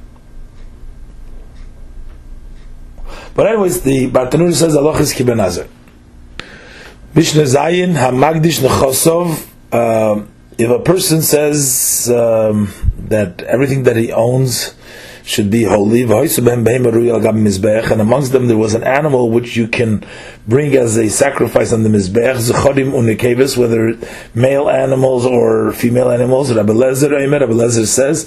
But anyways, the Bartanura says Alochis ki ben Azar. Mishnah Zayin Hamagdish Nechosov. If a person says that everything that he owns should be holy, and amongst them there was an animal which you can bring as a sacrifice on the mizbeach, zechorim unekeves, whether male animals or female animals. Rabbi Lezer says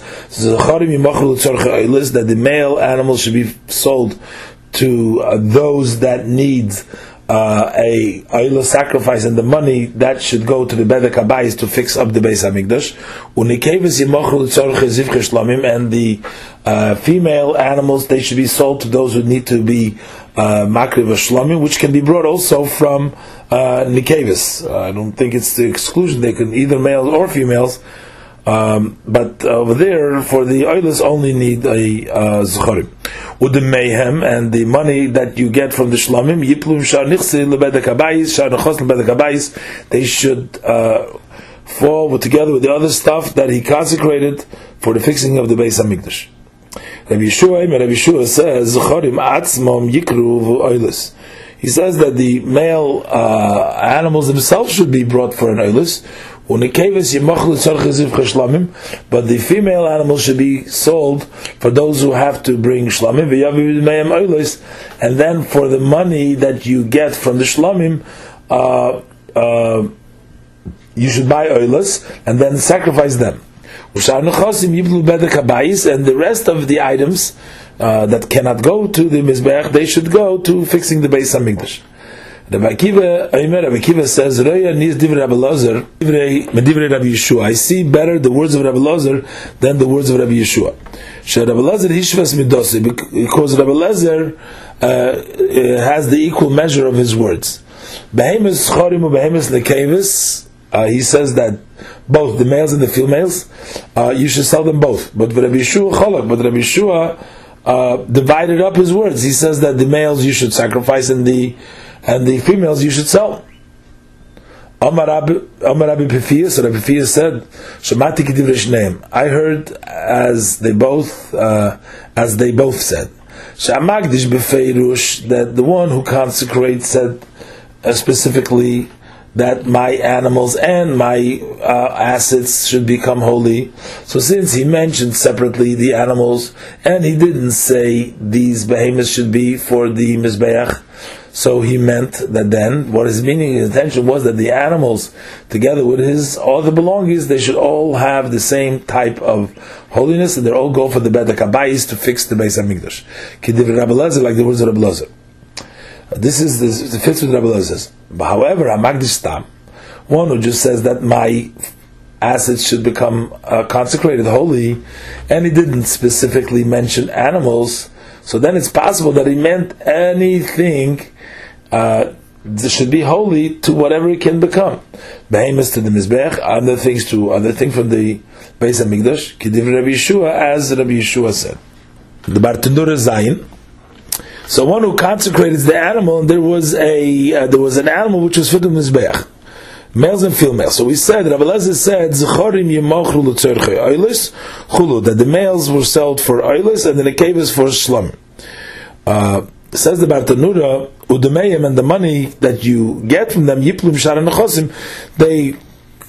that the male animals should be sold to those that need a oila sacrifice, and the money that should go to the bedek habayis to fix up the Beis Hamikdash. And the female animals, they should be sold to those who need to be makriv shlomim, which can be brought also from nikevis. I don't think it's the exclusion; they can either males or females. But over there, for the oilers, only need a zechorim. With the mayhem and the money that you get from the shlomim, yiplum shar nichse lebedek habayis, shar nechos lebedek habayis, they should fall together with the other stuff that he consecrated for the fixing of the Beis Hamikdash. Rabbi Yeshua says, zechorim atzmom yikru v'oilers. He says that the male animals themselves should be brought for an oilers. But the female animals should be sold for those who have to bring shlamim, and then for the money that you get from the shlamim, you should buy oilers and then sacrifice them. And the rest of the items that cannot go to the mizbeach, they should go to fixing the Beis Hamikdash. Rabbi Akiva says, I see better the words of Rabbi Lazar than the words of Rabbi Yeshua. Because Rabbi Lazar has the equal measure of his words. He says that both the males and the females, you should sell them both. But Rabbi Yeshua divided up his words. He says that the males you should sacrifice and the females you should sell. Amar Rabbi Pifias, Rabbi Pifias said, "Shemati k'divrei shneim." I heard as they both said. She'amagdish b'feirush, that the one who consecrates said specifically that my animals and my assets should become holy. So since he mentioned separately the animals and he didn't say these behemoths should be for the mizbeach, so he meant that then what his meaning, his intention was that the animals, together with his other belongings, they should all have the same type of holiness, and they all go for the bedek habayis to fix the Beis Hamikdash. K'divrei Rabbi Lazar, like the words of Rabbi Lazar. This fits with Rabbi Lazar. But however, Hamagdish Stam, one who just says that my assets should become consecrated holy, and he didn't specifically mention animals, so then it's possible that he meant anything should be holy to whatever it can become. Behemoths to the Mizbech, other things from the Beis Hamikdash, K'divrei Rabbi Yeshua, as Rabbi Yeshua said. The Bartanura Zayin. So one who consecrated the animal, and there was an animal which was for the Mizbech, males and females. So we said, Rabbi Lezer said, Zechorim yimochru l'tzorchei oilis chulu, that the males were sold for oilis and the nekevas for shlamim. Says the Bartanura, udemeyim, and the money that you get from them, yiplum shara nechosim, they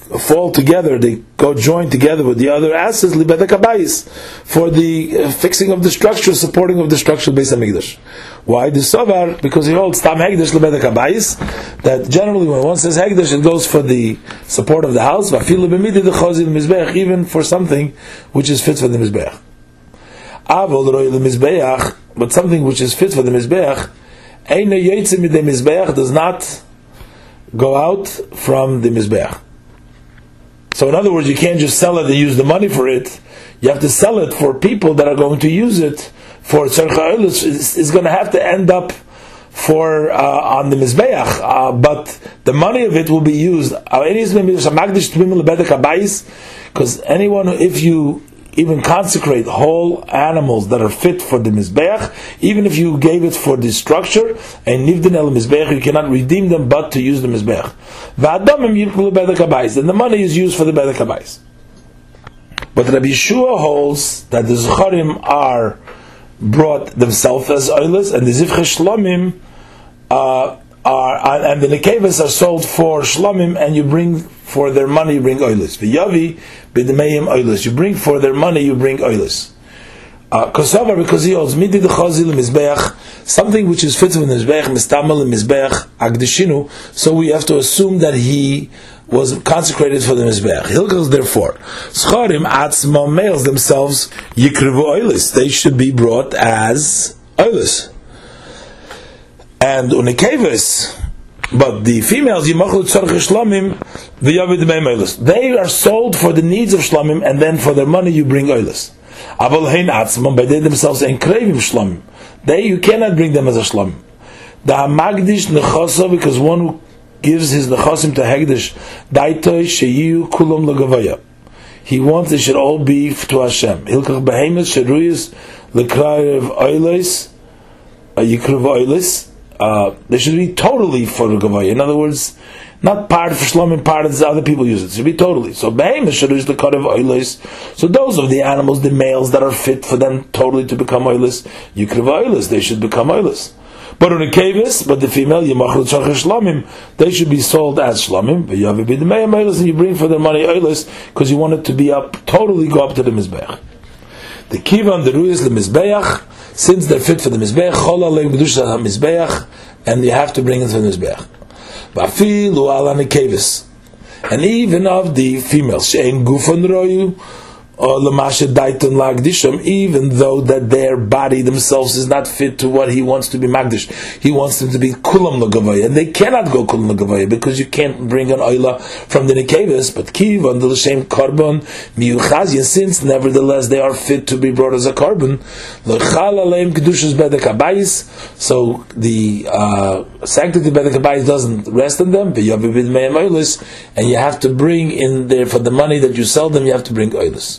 fall together, they go join together with the other assets, libedek habayis, for the fixing of the structure, supporting of the structure of Beis Hamikdash. Why? The Savar, because he holds tam hegdesh libedek habayis, that generally when one says hegdesh, it goes for the support of the house, vafilu b'midi d'chozil mizbeach, even for something which is fit for the mizbeach. Avol roi l'mizbeach, but something which is fit for the mizbeach, eino yotzei midei mizbeach, does not go out from the mizbeach. So in other words, you can't just sell it and use the money for it. You have to sell it for people that are going to use it for tzarcha oilus. It's going to have to end up for on the mizbeach, but the money of it will be used. Because anyone, if you even consecrate whole animals that are fit for the mizbeach, even if you gave it for the structure, and nivdin el mizbeach, you cannot redeem them but to use the mizbeach. And the money is used for the bedek habayis. But Rabbi Yeshua holds that the zecharim are brought themselves as oilers, and the zivche shlomim and the nekevas are sold for shlomim, and you bring for their money, you bring oilers. V'yavi b'demeim oilers. You bring for their money, you bring oilers. Kosovar, because he holds midi d'chozil mizbeach, something which is fit for the mizbeach, mistamel mizbeach agdeshinu. So we have to assume that he was consecrated for the mizbeach. Hilchos, therefore, scharim atzma, males themselves, yikrivu oilers. They should be brought as oilers. And unikeves, but the females, they are sold for the needs of shlamim, and then for their money you bring oilers. But they themselves ain't craving shlamim. You cannot bring them as a shlamim. The hamagdish nechasa, because one who gives his nechasim to hegdish, daitoi sheyu kulam legavaya. He wants it should all be to Hashem. Hilkach behemoth sheruyis lekrayev oilers, yikruv oilers. They should be totally for the gavaya. In other words, not part for shlomim, part of the other people use it. It should be totally. So behemoth should use the cut of oilers. So those of the animals, the males that are fit for them totally to become oilers, yikriv oilers, they should become oilers. But on the kavis, but the female yimachlu tzarcha shlomim, they should be sold as shlomim. V'yavi b'demeim oilers, and you bring for their money oilers because you want it to be up, totally go up to the mizbeach. The kiva and the ruyas the mizbeach, since they're fit for the mizbeach, chol aleim kedusha mizbeach, and you have to bring it to the mizbeach. V'afilu ala nekavis, and even of the females, she'en gufon royu, or l'mashe daiton lagdisham, even though that their body themselves is not fit to what he wants to be magdish. He wants them to be kulam l'gavaya, and they cannot go kulam l'gavaya because you can't bring an oila from the nekavis, but kiv on the l'shem karbon miyuchazia, since nevertheless they are fit to be brought as a carbon. L'chal aleim kedushas bedek habayis, so the sanctity bedek habayis doesn't rest on them. V'yavi b'dmeim oilis, and you have to bring in there for the money that you sell them. You have to bring oilis.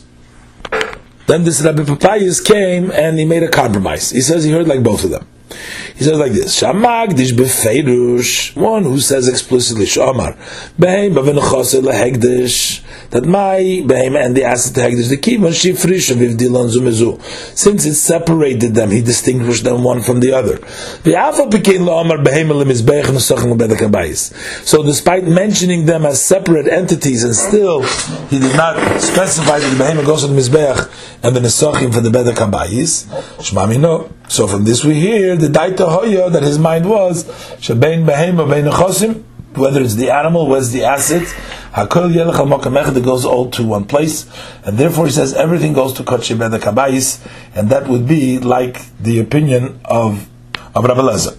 Then this Rabbi Papayas came and he made a compromise. He says he heard like both of them. He says like this: Shamagdish befeirush, one who says explicitly Shamar behem b'venachase lehegdish, that my behem and the asset to hegdish the kivan shifrish v'ivdilan zumezu. Since it separated them, he distinguished them one from the other. V'afal became la'amar behem lemizbeich nesachim lebedek habayis. So despite mentioning them as separate entities, and still he did not specify that the behem goes to the mizbeich and the nesachim for the bedek habayis. Shmami no. So from this we hear the daita hoya that his mind was shebein behema bein nechasim, whether it's the animal, whether it's the asset, hakol yelech al makam echad, it goes all to one place, and therefore he says everything goes to kotche bedek habayis, and that would be like the opinion of Rabbi Elazar.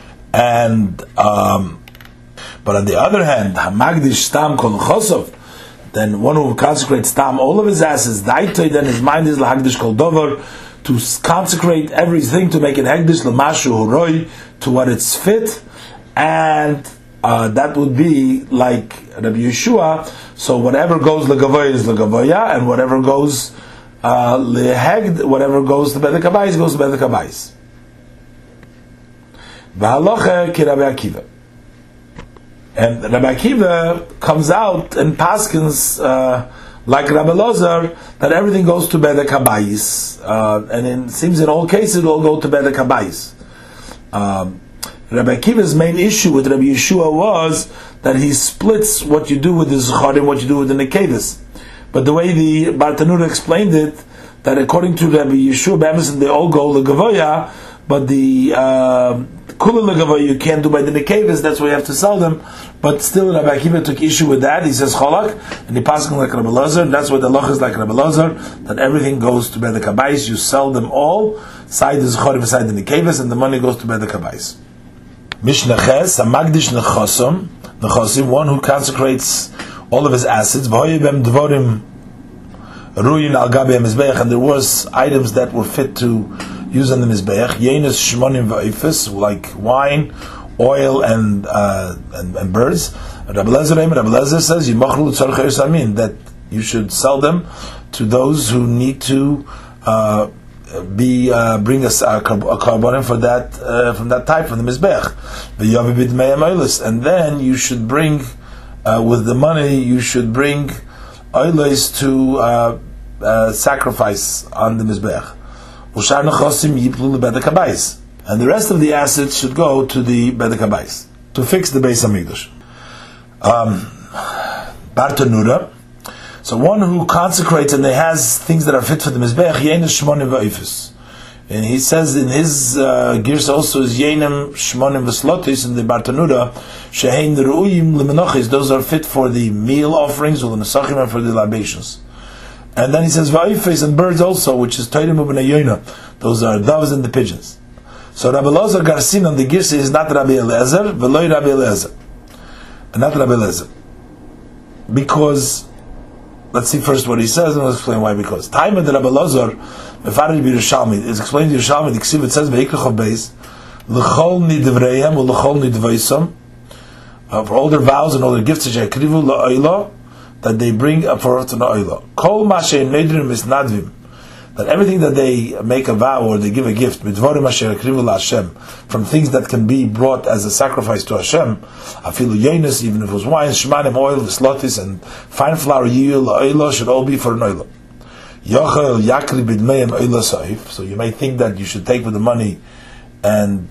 And but on the other hand, hamagdish stam kol chosov, then one who consecrates stam all of his assets, daita, then his mind is lahagdish kol dover, to consecrate everything, to make it hegdish l'mashu horoi, to what it's fit, and that would be like Rabbi Yeshua. So whatever goes legavoya is legavoya, and whatever goes lehegd, whatever goes to bedek habayis goes to bedek habayis. V'halacha ki Rabbi Akiva, and Rabbi Akiva comes out and paskins like Rabbi Elazar, that everything goes to bedek habayis, and it seems in all cases it will go to bedek habayis. Rabbi Akiva's main issue with Rabbi Yeshua was that he splits what you do with the Zecharim, what you do with the Nekevis. But the way the Bartanura explained it, that according to Rabbi Yeshua B'Emerson, they all go Legavoya, but the Kula Legavoya you can't do by the Nekevis, that's why you have to sell them. But still Rabbi Akiva took issue with that. He says Cholak, and he passes like Rabbi Lazar, and that's what the Loch is like Rabbi Lazar, that everything goes to Bedek Habayis, you sell them all, side the Zecharim, side the Nekevis, and the money goes to Bedek Habayis. Mishnah Ches, a Magdish Nechosim, one who consecrates all of his assets, V'hoyebem Dvorim Ruyin Al Gabi Mizbeach, and there was items that were fit to use on the Mizbeach, Yenes Shmonim V'Eifes, like wine, oil, and birds. Rabbi Lezer says, Yimachlu Tzorchei Samin, that you should sell them to those who need to bring us a karbonim for that from that type, from the Mizbeach. And then you should bring with the money, you should bring oilos to sacrifice on the Mizbeach. And the rest of the assets should go to the Bedek Habayis to fix the Beis Hamikdash. Bartanura. So one who consecrates and they has things that are fit for the Mizbeach, Yenes Shmonim V'Eifes. And he says in his gears also is Yenem Shmonim V'Slotis in the Bartanura, Shehein Ru'uyim L'Menochis, those are fit for the meal offerings or the Nesachim and for the libations. And then he says V'Eifes and birds also, which is Toirim Ubnei Yoina, those are doves and the pigeons. So Rabbi Lazar Garsin on the Girsa is not Rabbi Eliezer, V'Loi Rabbi Eliezer. And not Rabbi Eliezer. Because let's see first what he says, and let's explain why. Because time of the Rabbi Lazar, Mefarij B'Yerushalmi, it's explained in Yerushalmi. The Ksiv, it says V'Iklach Beis, L'chol Nidvreihem u'L'chol Nidvaisam, for all their vows and all their gifts that Yakrivu La'oila, that they bring up for to La'oila. Kol Mashe Nedrim is Nadvim, that everything that they make a vow or they give a gift, Midvorim Asher Yakrivu LaHashem, from things that can be brought as a sacrifice to Hashem, Afilu Yenis, even if it was wine, Shemanim, oil, V'Slotis, and fine flour, Yiyul, La'oila, should all be for an oila. Yochel Yakri Bidmeim Oila Saif. So you may think that you should take with the money and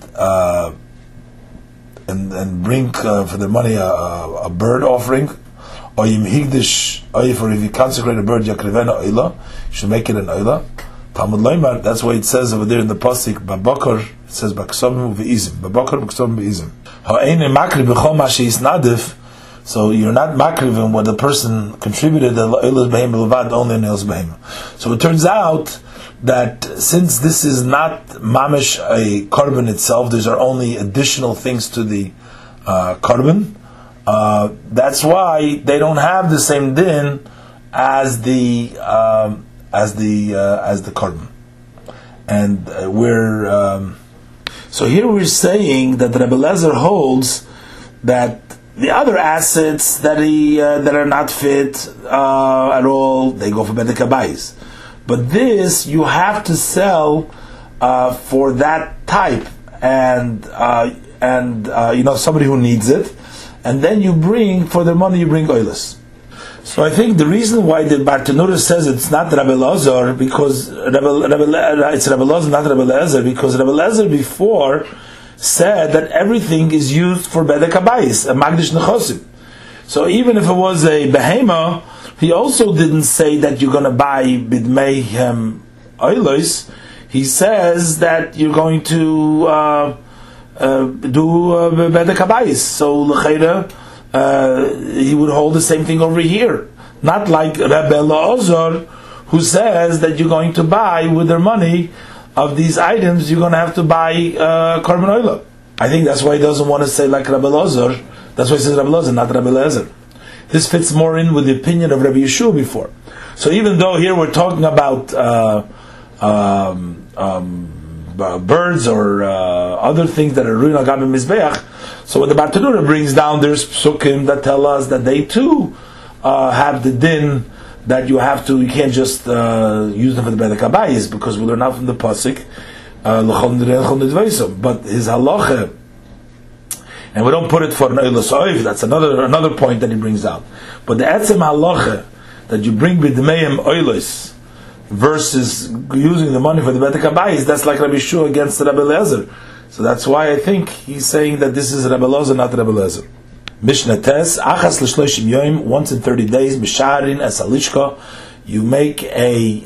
bring for the money a bird offering, or Yim Higdish Oif, or if you consecrate a bird Yakrivena Oila, you should make it an Oila. Talmud Loimar, that's why it says over there in the pasuk Babakar, it says Baksomim V'Izim, Babakar Baksomim V'Izim. Ha'ein Makri B'chol Mashi Isnadif. So you're not makrivim what the person contributed only in Eil's Behema. So it turns out that since this is not mamish a korban itself, these are only additional things to the korban. That's why they don't have the same din as the korban. And so here we're saying that Rabbi Lezer holds that the other assets that are not fit at all, they go for Bedek Habayis. But this you have to sell for that type, and somebody who needs it, and then you bring for the money you bring oilus. So I think the reason why the Bartanura says it's not Rabbi Lazar because it's Rabbi Lazar, not Rabbi Lezer, because Rabbi Lezer before said that everything is used for Bedek Habayis, a Magdish Nechosim. So even if it was a behema, he also didn't say that you're going to buy Bidmeihem Oilos. He says that you're going to do Bedek Habayis. So l'cheira, he would hold the same thing over here. Not like Rabbi Elazar, who says that you're going to buy with their money of these items, you're going to have to buy korban oila. I think that's why he doesn't want to say like Rabbi Lazar. That's why he says Rabbi Lazar, not Rabbi Lezer. This fits more in with the opinion of Rabbi Yeshua before. So even though here we're talking about birds or other things that are ruin al gabi mizbeach, so when the Bartanura brings down, there's psukim that tell us that they too have the din that you can't just use them for the Bedek Habayis, because we learn out from the pasuk but his halacha, and we don't put it for an oilos oif. That's another point that he brings out. But the etzem halacha that you bring b'dmeim oilos versus using the money for the Bedek Habayis, that's like Rabbi Yeshua against Rabbi Lezer. So that's why I think he's saying that this is Rebbe Elazar, not Rebbe Elazar. Mishnah Tes, Achas l'shloshim yoim, once in 30 days, Misharin es alishka, you make a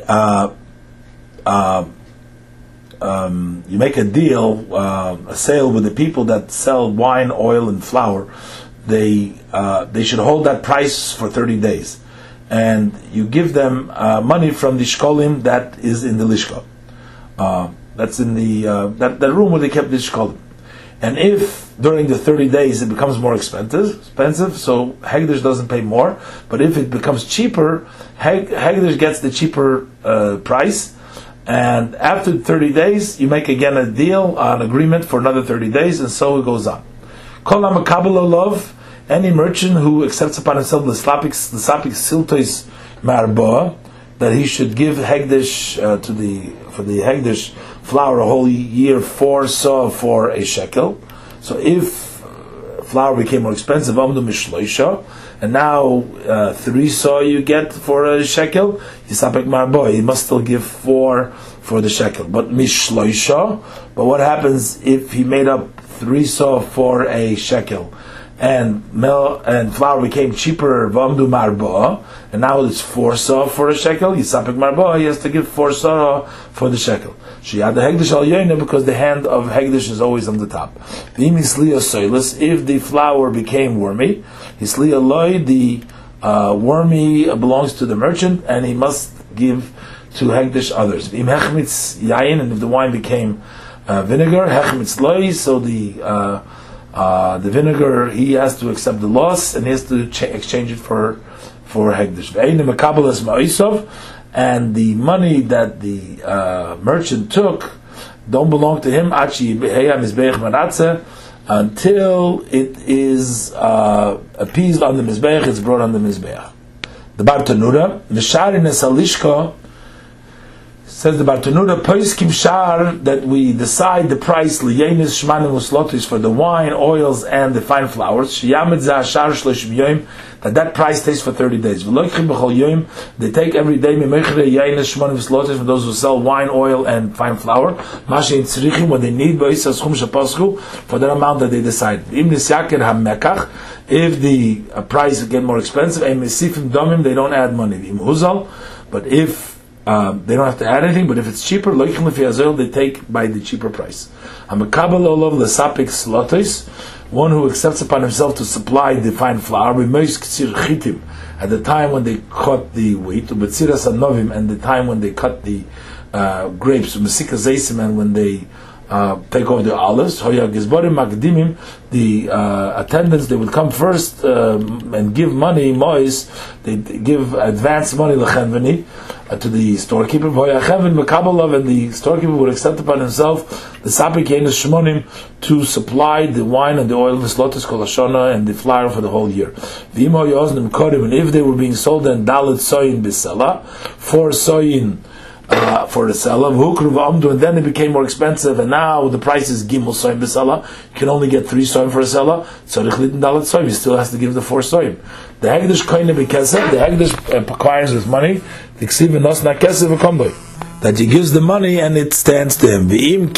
deal, a sale with the people that sell wine, oil, and flour. They should hold that price for 30 days, and you give them money from the shkolim that is in the lishka. That's in the that room where they kept the shkolim. And if during the 30 days it becomes more expensive, so Hegdish doesn't pay more. But if it becomes cheaper, Hegdish gets the cheaper price. And after 30 days, you make again a deal, an agreement for another 30 days, and so it goes on. Kol HaMekabel Olav, any merchant who accepts upon himself the Slapik Siltois Marba, that he should give Hegdish for the Hegdish flour a whole year 4 saw for a shekel. So if flour became more expensive, Amdu Mishloisha, and now 3 saw you get for a shekel, Yisapek Marbo, he must still give 4 for the shekel. But Mishloisha, but what happens if he made up 3 saw for a shekel, and flour became cheaper, Vamdu Marbo, and now it's 4 saw for a shekel, Yisapek Marbo, he has to give 4 saw for the shekel. Shiyad the Hegdish al Yoina, because the hand of Hegdish is always on the top. If the flour became wormy, Hisliya loy, the wormy belongs to the merchant, and he must give to Hegdish others. And if the wine became vinegar, Hechmitz loy, so the vinegar, he has to accept the loss, and he has to exchange it for Hegdish. And the money that the merchant took don't belong to him until it is appeased on the Mizbeach, it's brought on the Mizbeach. The Bartanura, Misharin es alishka, says the Bartanura, Poiskim Shar, that we decide the price, Liyenis Shmanim Uslotis, for the wine, oils, and the fine flours, Shiyamid Zah Shar Shloshim Yoim, that price stays for 30 days. They take every day from those who sell wine, oil, and fine flour, what they need for that amount that they decide. If the price get more expensive, they don't add money. But if they don't have to add anything, but if it's cheaper, they take by the cheaper price. One who accepts upon himself to supply the fine flour, at the time when they cut the wheat, and the time when they cut the grapes, and when they take over the olives, the attendants, they would come first and give money, they give advance money to the storekeeper, and the storekeeper would accept upon himself the sapik yenis shmonim to supply the wine and the oil, the slotus kol hashana, and the flour for the whole year. And if they were being sold then dalit soyin bisela, 4 soyin for the seller, and then it became more expensive, and now the price is gimel soim b'sala. You can only get 3 soim for a seller, so he still has to give the 4 soim. The Hegdish koine b'kesef, the Hegdish acquires with money, that he gives the money and it stands to him. If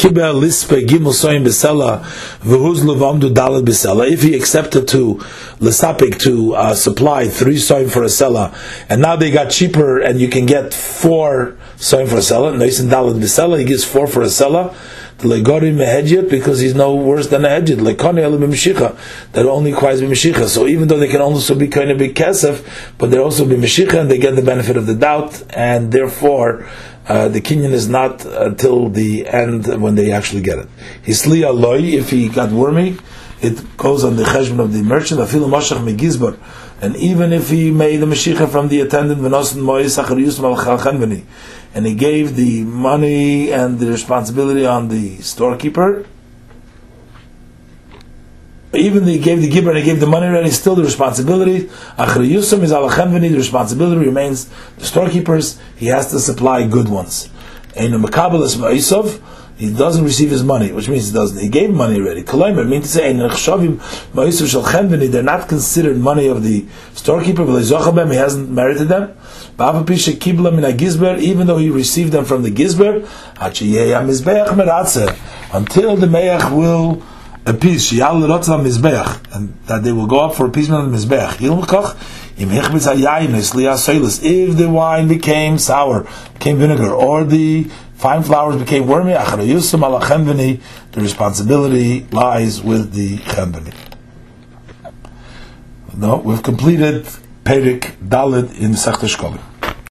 he accepted to Lesapik to supply 3 soim for a seller, and now they got cheaper and you can get 4 soim for a seller, he gives 4 for a seller, because he's no worse than a hedjit. That only requires b'meshicha. So even though they can also be kind of big kesef, but they're also b'meshicha, and they get the benefit of the doubt, and therefore the kinyan is not until the end when they actually get it. Hisli aloi, if he got wormy, it goes on the cheshbon of the merchant. Afilu mashach megizbar, and even if he made the meshicha from the attendant, and he gave the money and the responsibility on the storekeeper, even he gave the gibber and he gave the money already, still the responsibility. The responsibility remains the storekeeper's. He has to supply good ones. he doesn't receive his money, which means he gave money already. Kalaymer means to say, they're not considered money of the storekeeper, he hasn't merited them. Even though he received them from the Gizber, until the Me'ach will appease, and that they will go up for appeasement on the Mizbeach. If the wine became sour, became vinegar, or the fine flours became wormy, the responsibility lies with the chembeni. No, we've completed Perik Dalet in Masechta Shkolim.